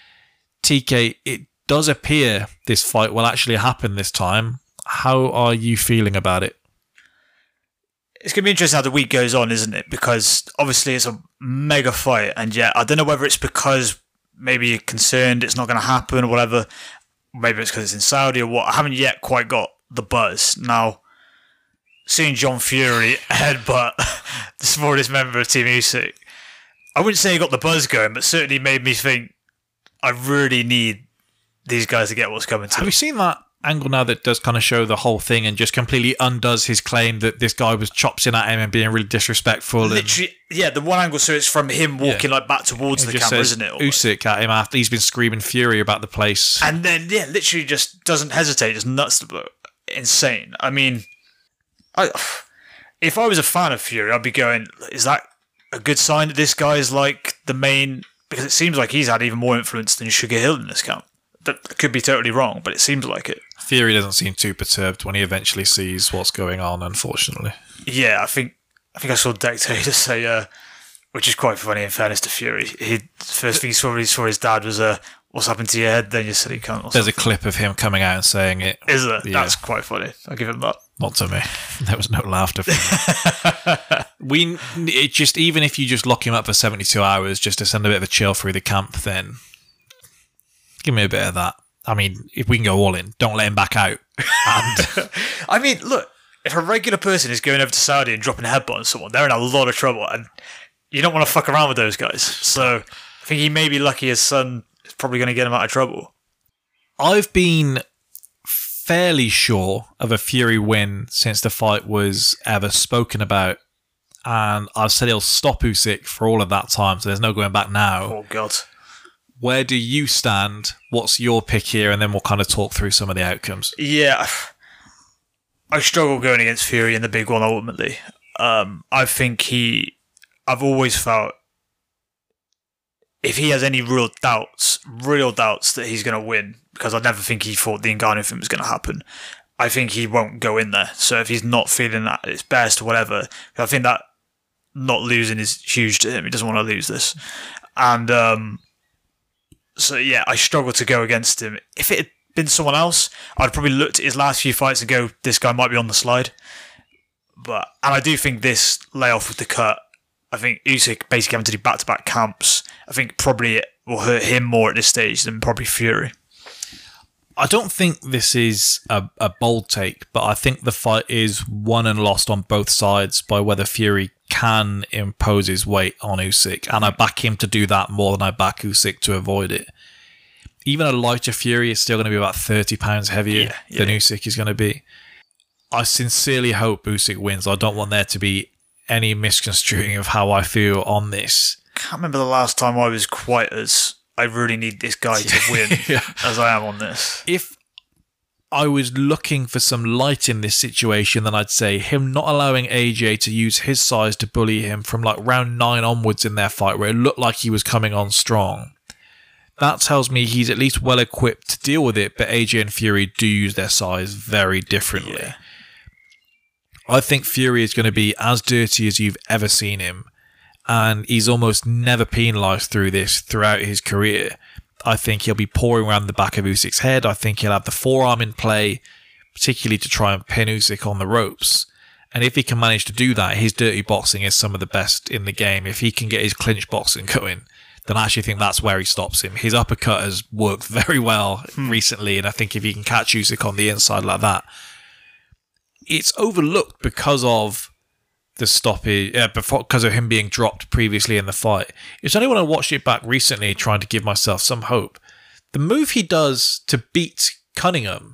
TK, it does appear this fight will actually happen this time. How are you feeling about it? It's going to be interesting how the week goes on, isn't it? Because obviously it's a mega fight, and yet I don't know whether it's because maybe you're concerned it's not going to happen or whatever. Maybe it's because it's in Saudi or what. I haven't yet quite got the buzz. Now, seeing John Fury headbutt the smallest member of Team Usyk, I wouldn't say he got the buzz going, but certainly made me think I really need these guys to get what's coming to them. Have you seen that angle now that does kind of show the whole thing and just completely undoes his claim that this guy was chops in at him and being really disrespectful? Literally, the one angle, so it's from him walking like back towards the camera, isn't it? Usyk at him after he's been screaming fury about the place. And then, literally just doesn't hesitate, just nuts the bloke. Insane. I mean, if I was a fan of Fury, I'd be going, is that a good sign that this guy is like the main, because it seems like he's had even more influence than Sugar Hill in this camp. That could be totally wrong, but it seems like it. Fury doesn't seem too perturbed when he eventually sees what's going on, unfortunately. Yeah, I think I saw Dictator say, which is quite funny in fairness to Fury. First thing he saw his dad was, what's happened to your head? Then you said he can't. There's a clip of him coming out and saying it. Is there? Yeah. That's quite funny. I'll give him that. Not to me. There was no laughter from me. Even if you just lock him up for 72 hours just to send a bit of a chill through the camp, then give me a bit of that. I mean, if we can go all in, don't let him back out. And I mean, look, if a regular person is going over to Saudi and dropping a headbutt on someone, they're in a lot of trouble, and you don't want to fuck around with those guys. So I think he may be lucky his son is probably going to get him out of trouble. I've been fairly sure of a Fury win since the fight was ever spoken about, and I've said he'll stop Usyk for all of that time, so there's no going back now. Oh, God. Where do you stand? What's your pick here? And then we'll kind of talk through some of the outcomes. Yeah, I struggle going against Fury in the big one ultimately. I think I've always felt if he has any real doubts that he's going to win, because I never think he thought the Ngannou thing was going to happen, I think he won't go in there. So if he's not feeling that it's best or whatever, I think that not losing is huge to him. He doesn't want to lose this. And so yeah, I struggle to go against him. If it had been someone else, I'd probably looked at his last few fights and go, this guy might be on the slide. And I do think this layoff with the cut, I think Usyk basically having to do back-to-back camps, I think probably it will hurt him more at this stage than probably Fury. I don't think this is a bold take, but I think the fight is won and lost on both sides by whether Fury can impose his weight on Usyk, and I back him to do that more than I back Usyk to avoid it. Even a lighter Fury is still going to be about 30 pounds heavier than Usyk is going to be. I sincerely hope Usyk wins. I don't want there to be any misconstruing of how I feel on this. I can't remember the last time I was quite as I really need this guy to win as I am on this. If I was looking for some light in this situation, then I'd say him not allowing AJ to use his size to bully him from like round 9 onwards in their fight, where it looked like he was coming on strong. That tells me he's at least well equipped to deal with it, but AJ and Fury do use their size very differently. Yeah. I think Fury is going to be as dirty as you've ever seen him, and he's almost never penalised through this throughout his career. I think he'll be pouring around the back of Usyk's head. I think he'll have the forearm in play, particularly to try and pin Usyk on the ropes. And if he can manage to do that, his dirty boxing is some of the best in the game. If he can get his clinch boxing going, then I actually think that's where he stops him. His uppercut has worked very well recently, and I think if he can catch Usyk on the inside like that, it's overlooked because of the stoppage, because of him being dropped previously in the fight. It's only when I watched it back recently, trying to give myself some hope, the move he does to beat Cunningham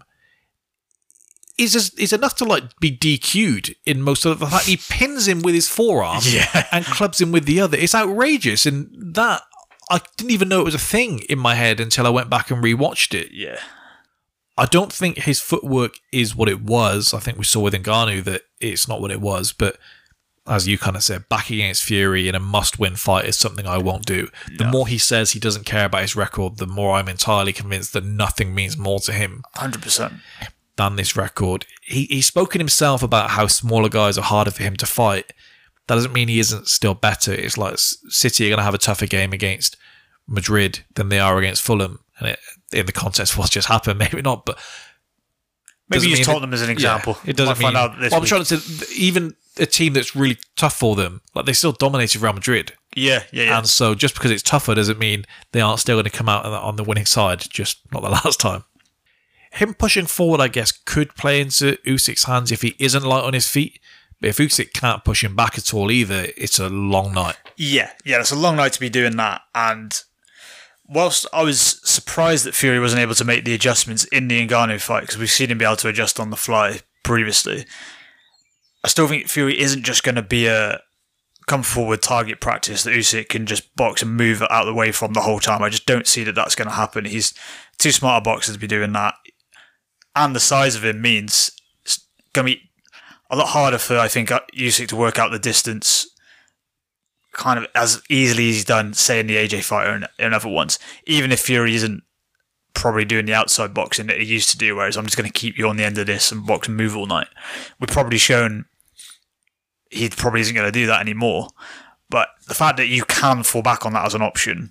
is enough to like be DQ'd in most of the fact he pins him with his forearm and clubs him with the other. It's outrageous, and that I didn't even know it was a thing in my head until I went back and rewatched it. Yeah. I don't think his footwork is what it was. I think we saw with Ngannou that it's not what it was, but as you kind of said, back against Fury in a must-win fight is something I won't do. The more he says he doesn't care about his record, the more I'm entirely convinced that nothing means more to him 100% than this record. He's spoken himself about how smaller guys are harder for him to fight. That doesn't mean he isn't still better. It's like City are going to have a tougher game against Madrid than they are against Fulham. And in the context of what's just happened, maybe not, but maybe use Tottenham as an example. Yeah, it doesn't mean. I'm trying to say, even a team that's really tough for them, like they still dominated Real Madrid. Yeah. And so just because it's tougher doesn't mean they aren't still going to come out on the winning side, just not the last time. Him pushing forward, I guess, could play into Usyk's hands if he isn't light on his feet. But if Usyk can't push him back at all either, it's a long night. Yeah, it's a long night to be doing that. And whilst I was surprised that Fury wasn't able to make the adjustments in the Ngannou fight, because we've seen him be able to adjust on the fly previously, I still think Fury isn't just going to be a come forward target practice that Usyk can just box and move out of the way from the whole time. I just don't see that that's going to happen. He's too smart a boxer to be doing that. And the size of him means it's going to be a lot harder for, I think, Usyk to work out the distance kind of as easily as he's done, say, in the AJ fight or in other ones. Even if Fury isn't probably doing the outside boxing that he used to do, whereas I'm just going to keep you on the end of this and box and move all night. We've probably shown he probably isn't going to do that anymore. But the fact that you can fall back on that as an option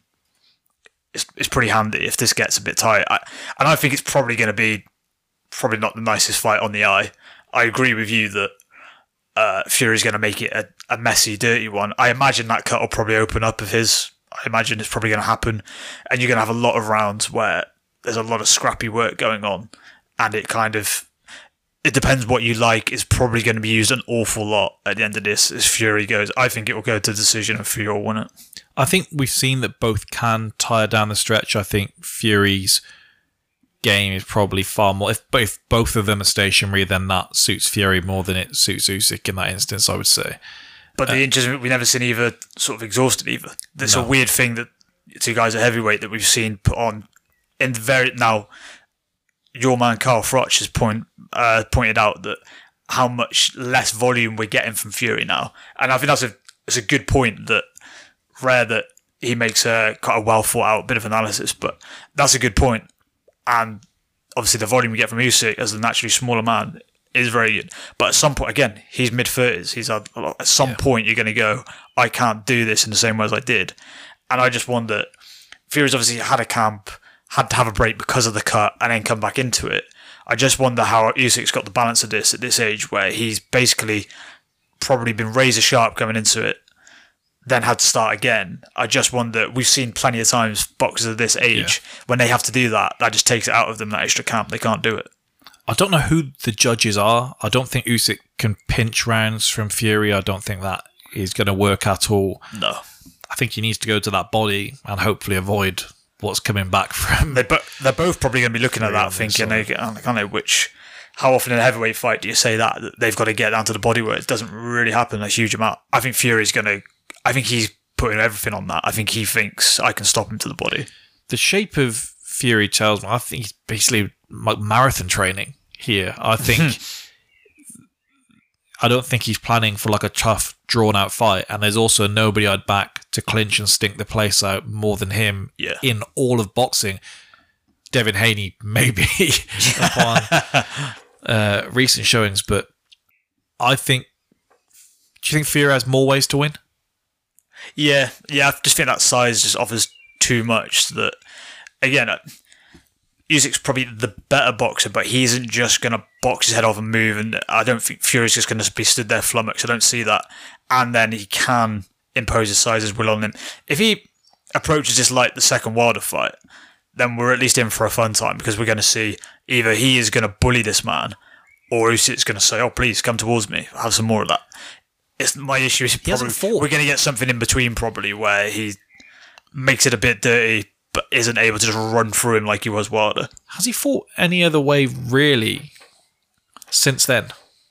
is pretty handy if this gets a bit tight. And I think it's probably going to be probably not the nicest fight on the eye. I agree with you that Fury's going to make it a messy, dirty one. I imagine that cut will probably open up of his. I imagine it's probably going to happen. And you're going to have a lot of rounds where there's a lot of scrappy work going on. And it depends what you like. It's probably going to be used an awful lot at the end of this as Fury goes. I think it will go to decision and Fury will win it. I think we've seen that both can tire down the stretch. I think Fury's game is probably far more... If both of them are stationary, then that suits Fury more than it suits Usyk in that instance, I would say. But the interesting, we've never seen either sort of exhausted either. That's a weird thing that two guys at heavyweight that we've seen put on in the very... Now, your man Carl Froch has pointed out that how much less volume we're getting from Fury now. And I think that's a good point, that rare that he makes quite a well thought out bit of analysis, but that's a good point. And obviously the volume we get from Usyk as a naturally smaller man is very good. But at some point, again, he's mid-30s. At some point you're going to go, I can't do this in the same way as I did. And I just wonder, Fury's obviously had a camp, had to have a break because of the cut and then come back into it. I just wonder how Usyk's got the balance of this at this age, where he's basically probably been razor sharp going into it, then had to start again. I just wonder, we've seen plenty of times boxers of this age, when they have to do that just takes it out of them, that extra camp. They can't do it. I don't know who the judges are. I don't think Usyk can pinch rounds from Fury. I don't think that is going to work at all. No. I think he needs to go to that body and hopefully avoid what's coming back from... They're both probably going to be looking at that thinking, how often in a heavyweight fight do you say that they've got to get down to the body where it doesn't really happen a huge amount? I think he's putting everything on that. I think he thinks I can stop him to the body. The shape of Fury tells me, I think he's basically like marathon training here. I think... I don't think he's planning for like a tough, drawn-out fight, and there's also nobody I'd back to clinch and stink the place out more than him in all of boxing. Devin Haney, maybe, upon recent showings, but I think... Do you think Fury has more ways to win? Yeah, I just think that size just offers too much. That, again, Usyk's probably the better boxer, but he isn't just going to box his head off and move, and I don't think Fury's just going to be stood there flummoxed. I don't see that. And then he can impose his size as well on him. If he approaches this like the second Wilder fight, then we're at least in for a fun time, because we're going to see either he is going to bully this man, or Usyk's going to say, oh, please, come towards me, have some more of that. My issue is we're going to get something in between probably, where he makes it a bit dirty, but isn't able to just run through him like he was Wilder. Has he fought any other way, really, since then?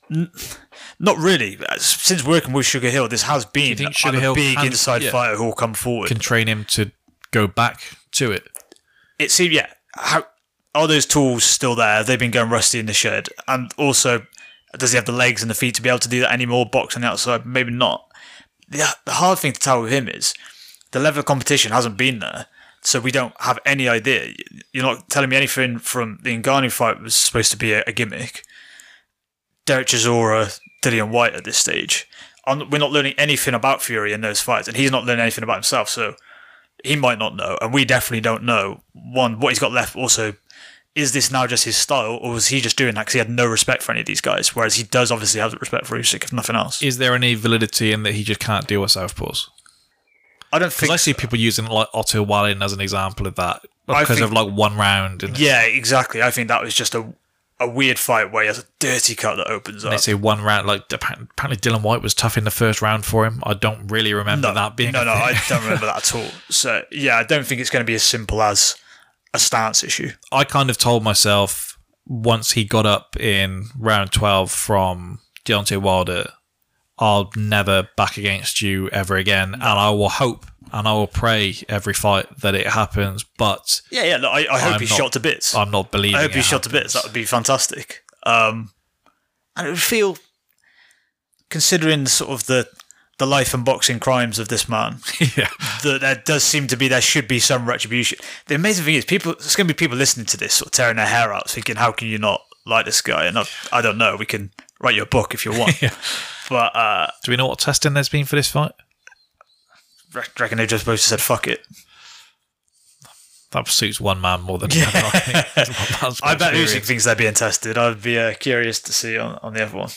Not really. Since working with Sugar Hill, this has been a big inside fighter who will come forward. Can train him to go back to it. It seems, How are those tools still there? They've been going rusty in the shed. And also, does he have the legs and the feet to be able to do that anymore? Box on the outside? Maybe not. The hard thing to tell with him is the level of competition hasn't been there. So we don't have any idea. You're not telling me anything from the Ngannou fight was supposed to be a gimmick. Derek Chisora, Dillian White at this stage. We're not learning anything about Fury in those fights, and he's not learning anything about himself, so he might not know, and we definitely don't know, one, what he's got left. Also, is this now just his style, or was he just doing that because he had no respect for any of these guys, whereas he does obviously have respect for Usyk, if nothing else? Is there any validity in that he just can't deal with southpaws? I don't think... Because I see people using like Otto Wallin as an example of that, because of like one round. Yeah, exactly. I think that was just a weird fight where he has a dirty cut that opens up. They say one round, like apparently Dillian White was tough in the first round for him. I don't really remember that being. No, I don't remember that at all. So yeah, I don't think it's going to be as simple as a stance issue. I kind of told myself once he got up in round 12 from Deontay Wilder, I'll never back against you ever again, and I will hope and I will pray every fight that it happens. But yeah, look, I hope he's shot to bits. I'm not believing. I hope he's shot to bits. That would be fantastic. And it would feel, considering sort of the the life and boxing crimes of this man, Yeah. there should be some retribution. The amazing thing is, there's going to be people listening to this sort of tearing their hair out, thinking, how can you not like this guy? And I don't know. We can write you a book if you want. Yeah. But Do we know what testing there's been for this fight? reckon they just both said fuck it. That suits one man more than another. I bet Usyk thinks they're being tested. I'd be curious to see on the other one.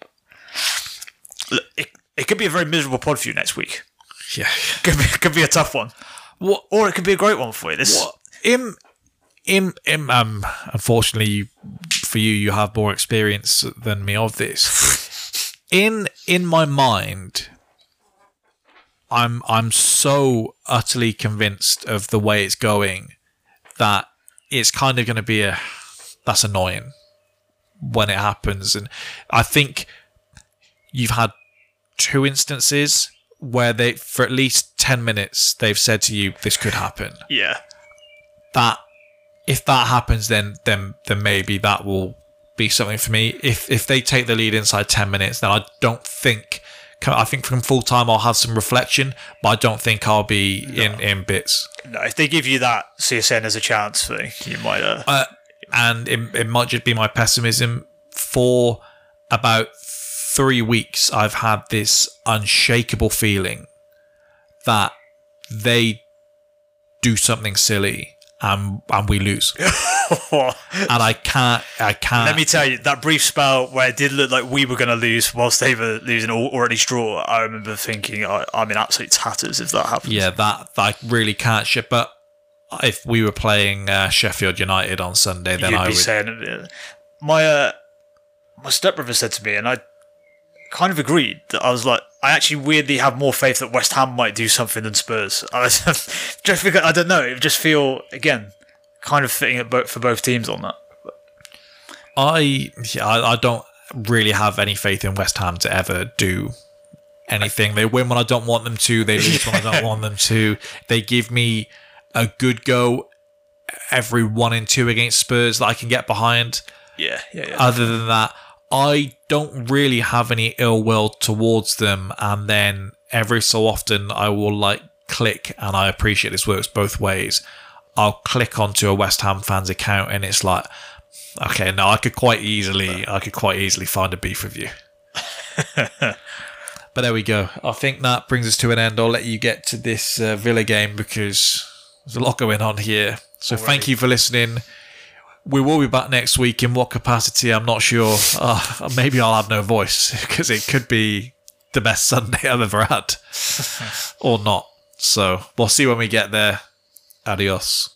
Look, it could be a very miserable pod for you next week. Yeah. Could be a tough one. What? Or it could be a great one for you. Unfortunately for you, you have more experience than me of this. In my mind, I'm so utterly convinced of the way it's going that it's kind of going to be that's annoying when it happens. And I think you've had 2 instances where for at least 10 minutes they've said to you, this could happen. Yeah. That if that happens, then maybe that will be something for me. If they take the lead inside 10 minutes, then I think from full time I'll have some reflection, but I don't think I'll be in bits. No, if they give you that, so you're saying there's a chance thing, you might. And it might just be my pessimism. For about 3 weeks, I've had this unshakable feeling that they do something silly and we lose. And I can't. Let me tell you, that brief spell where it did look like we were going to lose whilst they were losing or at least draw, I remember thinking, I'm in absolute tatters if that happens. Yeah, that I really can't shit. But if we were playing Sheffield United on Sunday, then I would. Saying, my stepbrother said to me, and I kind of agreed, that I was like, I actually weirdly have more faith that West Ham might do something than Spurs. Just because, I don't know, it would just feel, again, kind of fitting for both teams on that. I don't really have any faith in West Ham to ever do anything. They win when I don't want them to. They lose when I don't want them to. They give me a good go every 1 and 2 against Spurs that I can get behind. Yeah. Other than that, I don't really have any ill will towards them. And then every so often I will click, and I appreciate this works both ways. I'll click onto a West Ham fans account and it's like, okay, no, I could quite easily find a beef with you. But there we go. I think that brings us to an end. I'll let you get to this Villa game because there's a lot going on here. So Thank you for listening. We will be back next week. In what capacity, I'm not sure. Maybe I'll have no voice because it could be the best Sunday I've ever had. Or not. So we'll see when we get there. Adios.